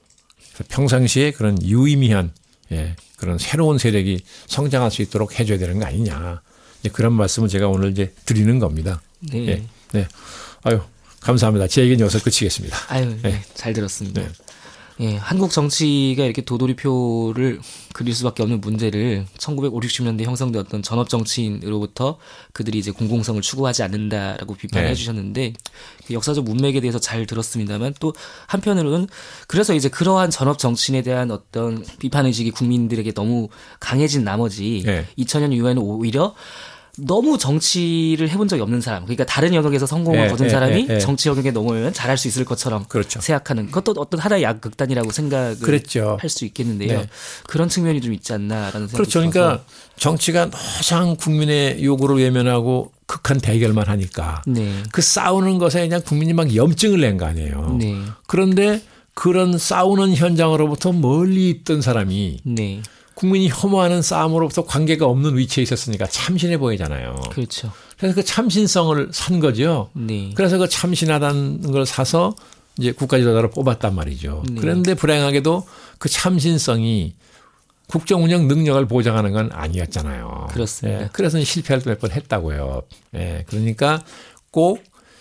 평상시에 그런 유의미한 예, 그런 새로운 세력이 성장할 수 있도록 해줘야 되는 거 아니냐. 이제 그런 말씀을 제가 오늘 이제 드리는 겁니다. 네. 예, 네. 아유, 감사합니다. 제 얘기는 여기서 끝이겠습니다. 아유, 네. 네. 잘 들었습니다. 네. 예, 한국 정치가 이렇게 도돌이표를 그릴 수밖에 없는 문제를 1950, 60년대 형성되었던 전업 정치인으로부터 그들이 이제 공공성을 추구하지 않는다라고 비판해 네. 주셨는데 그 역사적 문맥에 대해서 잘 들었습니다만 또 한편으로는 그래서 이제 그러한 전업 정치인에 대한 어떤 비판 의식이 국민들에게 너무 강해진 나머지 네. 2000년 이후에는 오히려 너무 정치를 해본 적이 없는 사람, 그러니까 다른 영역에서 성공을 예, 거둔 예, 사람이 예, 예. 정치 영역에 넘어오면 잘할 수 있을 것처럼 그렇죠. 생각하는 그것도 어떤 하나의 약극단이라고 생각을 그랬죠. 할 수 있겠는데요. 네. 그런 측면이 좀 있지 않나라는 생각이 그렇죠. 들어서. 그러니까 정치가 항상 국민의 요구를 외면하고 극한 대결만 하니까 네. 그 싸우는 것에 그냥 국민이 막 염증을 낸 거 아니에요. 네. 그런데 그런 싸우는 현장으로부터 멀리 있던 사람이 네. 국민이 혐오하는 싸움으로부터 관계가 없는 위치에 있었으니까 참신해 보이잖아요. 그렇죠. 그래서 그 참신성을 산 거죠. 네. 그래서 그 참신하다는 걸 사서 이제 국가지도자로 뽑았단 말이죠. 네. 그런데 불행하게도 그 참신성이 국정 운영 능력을 보장하는 건 아니었잖아요. 그렇습니다. 예, 그래서 실패할 몇 번 했다고요. 예, 그러니까 꼭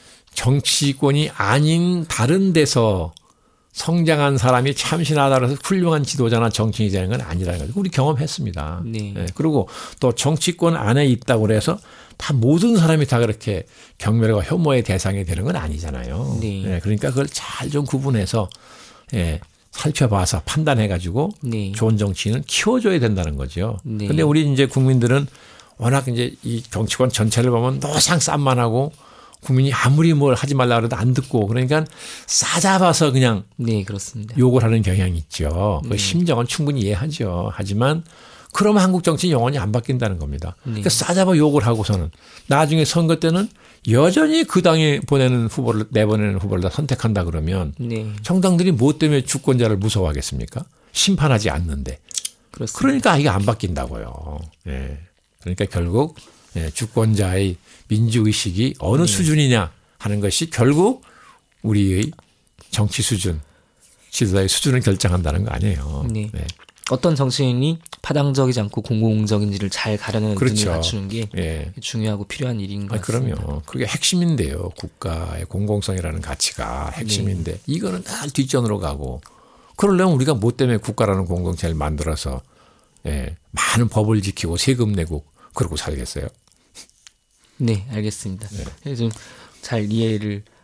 정치권이 아닌 다른 데서 성장한 사람이 참신하다고 해서 훌륭한 지도자나 정치인이 되는 건 아니라는 거죠. 우리 경험했습니다. 네. 예, 그리고 또 정치권 안에 있다고 해서 다 모든 사람이 다 그렇게 경멸과 혐오의 대상이 되는 건 아니잖아요. 네. 예, 그러니까 그걸 잘 좀 구분해서 예, 살펴봐서 판단해가지고 네. 좋은 정치인은 키워줘야 된다는 거죠. 네. 그런데 우리 이제 국민들은 워낙 이제 이 정치권 전체를 보면 노상 쌈만하고 국민이 아무리 뭘 하지 말라 그래도 안 듣고 그러니까 싸잡아서 그냥 네, 그렇습니다. 욕을 하는 경향이 있죠. 그 심정은 충분히 이해하죠. 하지만 그러면 한국 정치는 영원히 안 바뀐다는 겁니다. 그러니까 싸잡아 욕을 하고서는 나중에 선거 때는 여전히 그 당에 보내는 후보를 내보내는 후보를 다 선택한다 그러면 네. 정당들이 뭐 때문에 주권자를 무서워하겠습니까? 심판하지 않는데. 그렇습니다. 그러니까 이게 안 바뀐다고요. 예. 그러니까 결국 예, 주권자의 민주의식이 어느 수준이냐 하는 것이 결국 우리의 정치 수준, 지도자의 수준을 결정한다는 거 아니에요. 네. 네. 어떤 정치인이 파당적이지 않고 공공적인지를 잘 가려는 그렇죠. 눈을 갖추는 게 예. 중요하고 필요한 일인 것 같습니다. 그럼요. 그게 핵심인데요. 국가의 공공성이라는 가치가 핵심인데 이거는 늘 뒷전으로 가고 그러려면 우리가 뭐 때문에 국가라는 공동체를 만들어서 예, 많은 법을 지키고 세금 내고 그러고 살겠어요. 네, 알겠습니다. 좀 잘 이해를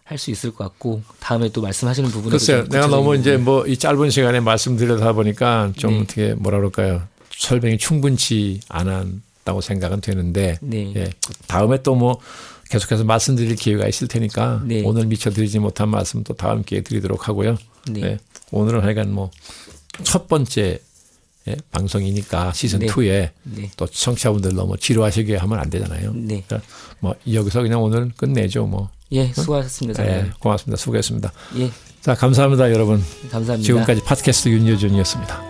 할 수 있을 것 같고 다음에 또 말씀하시는 부분에 글쎄요. 내가 너무 이제 뭐 이 짧은 시간에 말씀드려다 보니까 좀 네. 어떻게 뭐라 그럴까요? 설명이 충분치 않았다고 생각은 되는데 네. 예. 다음에 또 뭐 계속해서 말씀드릴 기회가 있을 테니까 네. 오늘 미처 드리지 못한 말씀 또 다음 기회에 드리도록 하고요. 네. 예. 오늘은 하여간 뭐 첫 번째 예, 방송이니까 시즌 네. 2에 네. 또 청취자분들 너무 지루하시게 하면 안 되잖아요. 네. 그러니까 뭐 여기서 그냥 오늘 끝내죠. 뭐. 예, 수고하셨습니다. 예, 고맙습니다. 수고했습니다. 예, 자, 감사합니다, 여러분. 감사합니다. 지금까지 팟캐스트 윤여준이었습니다.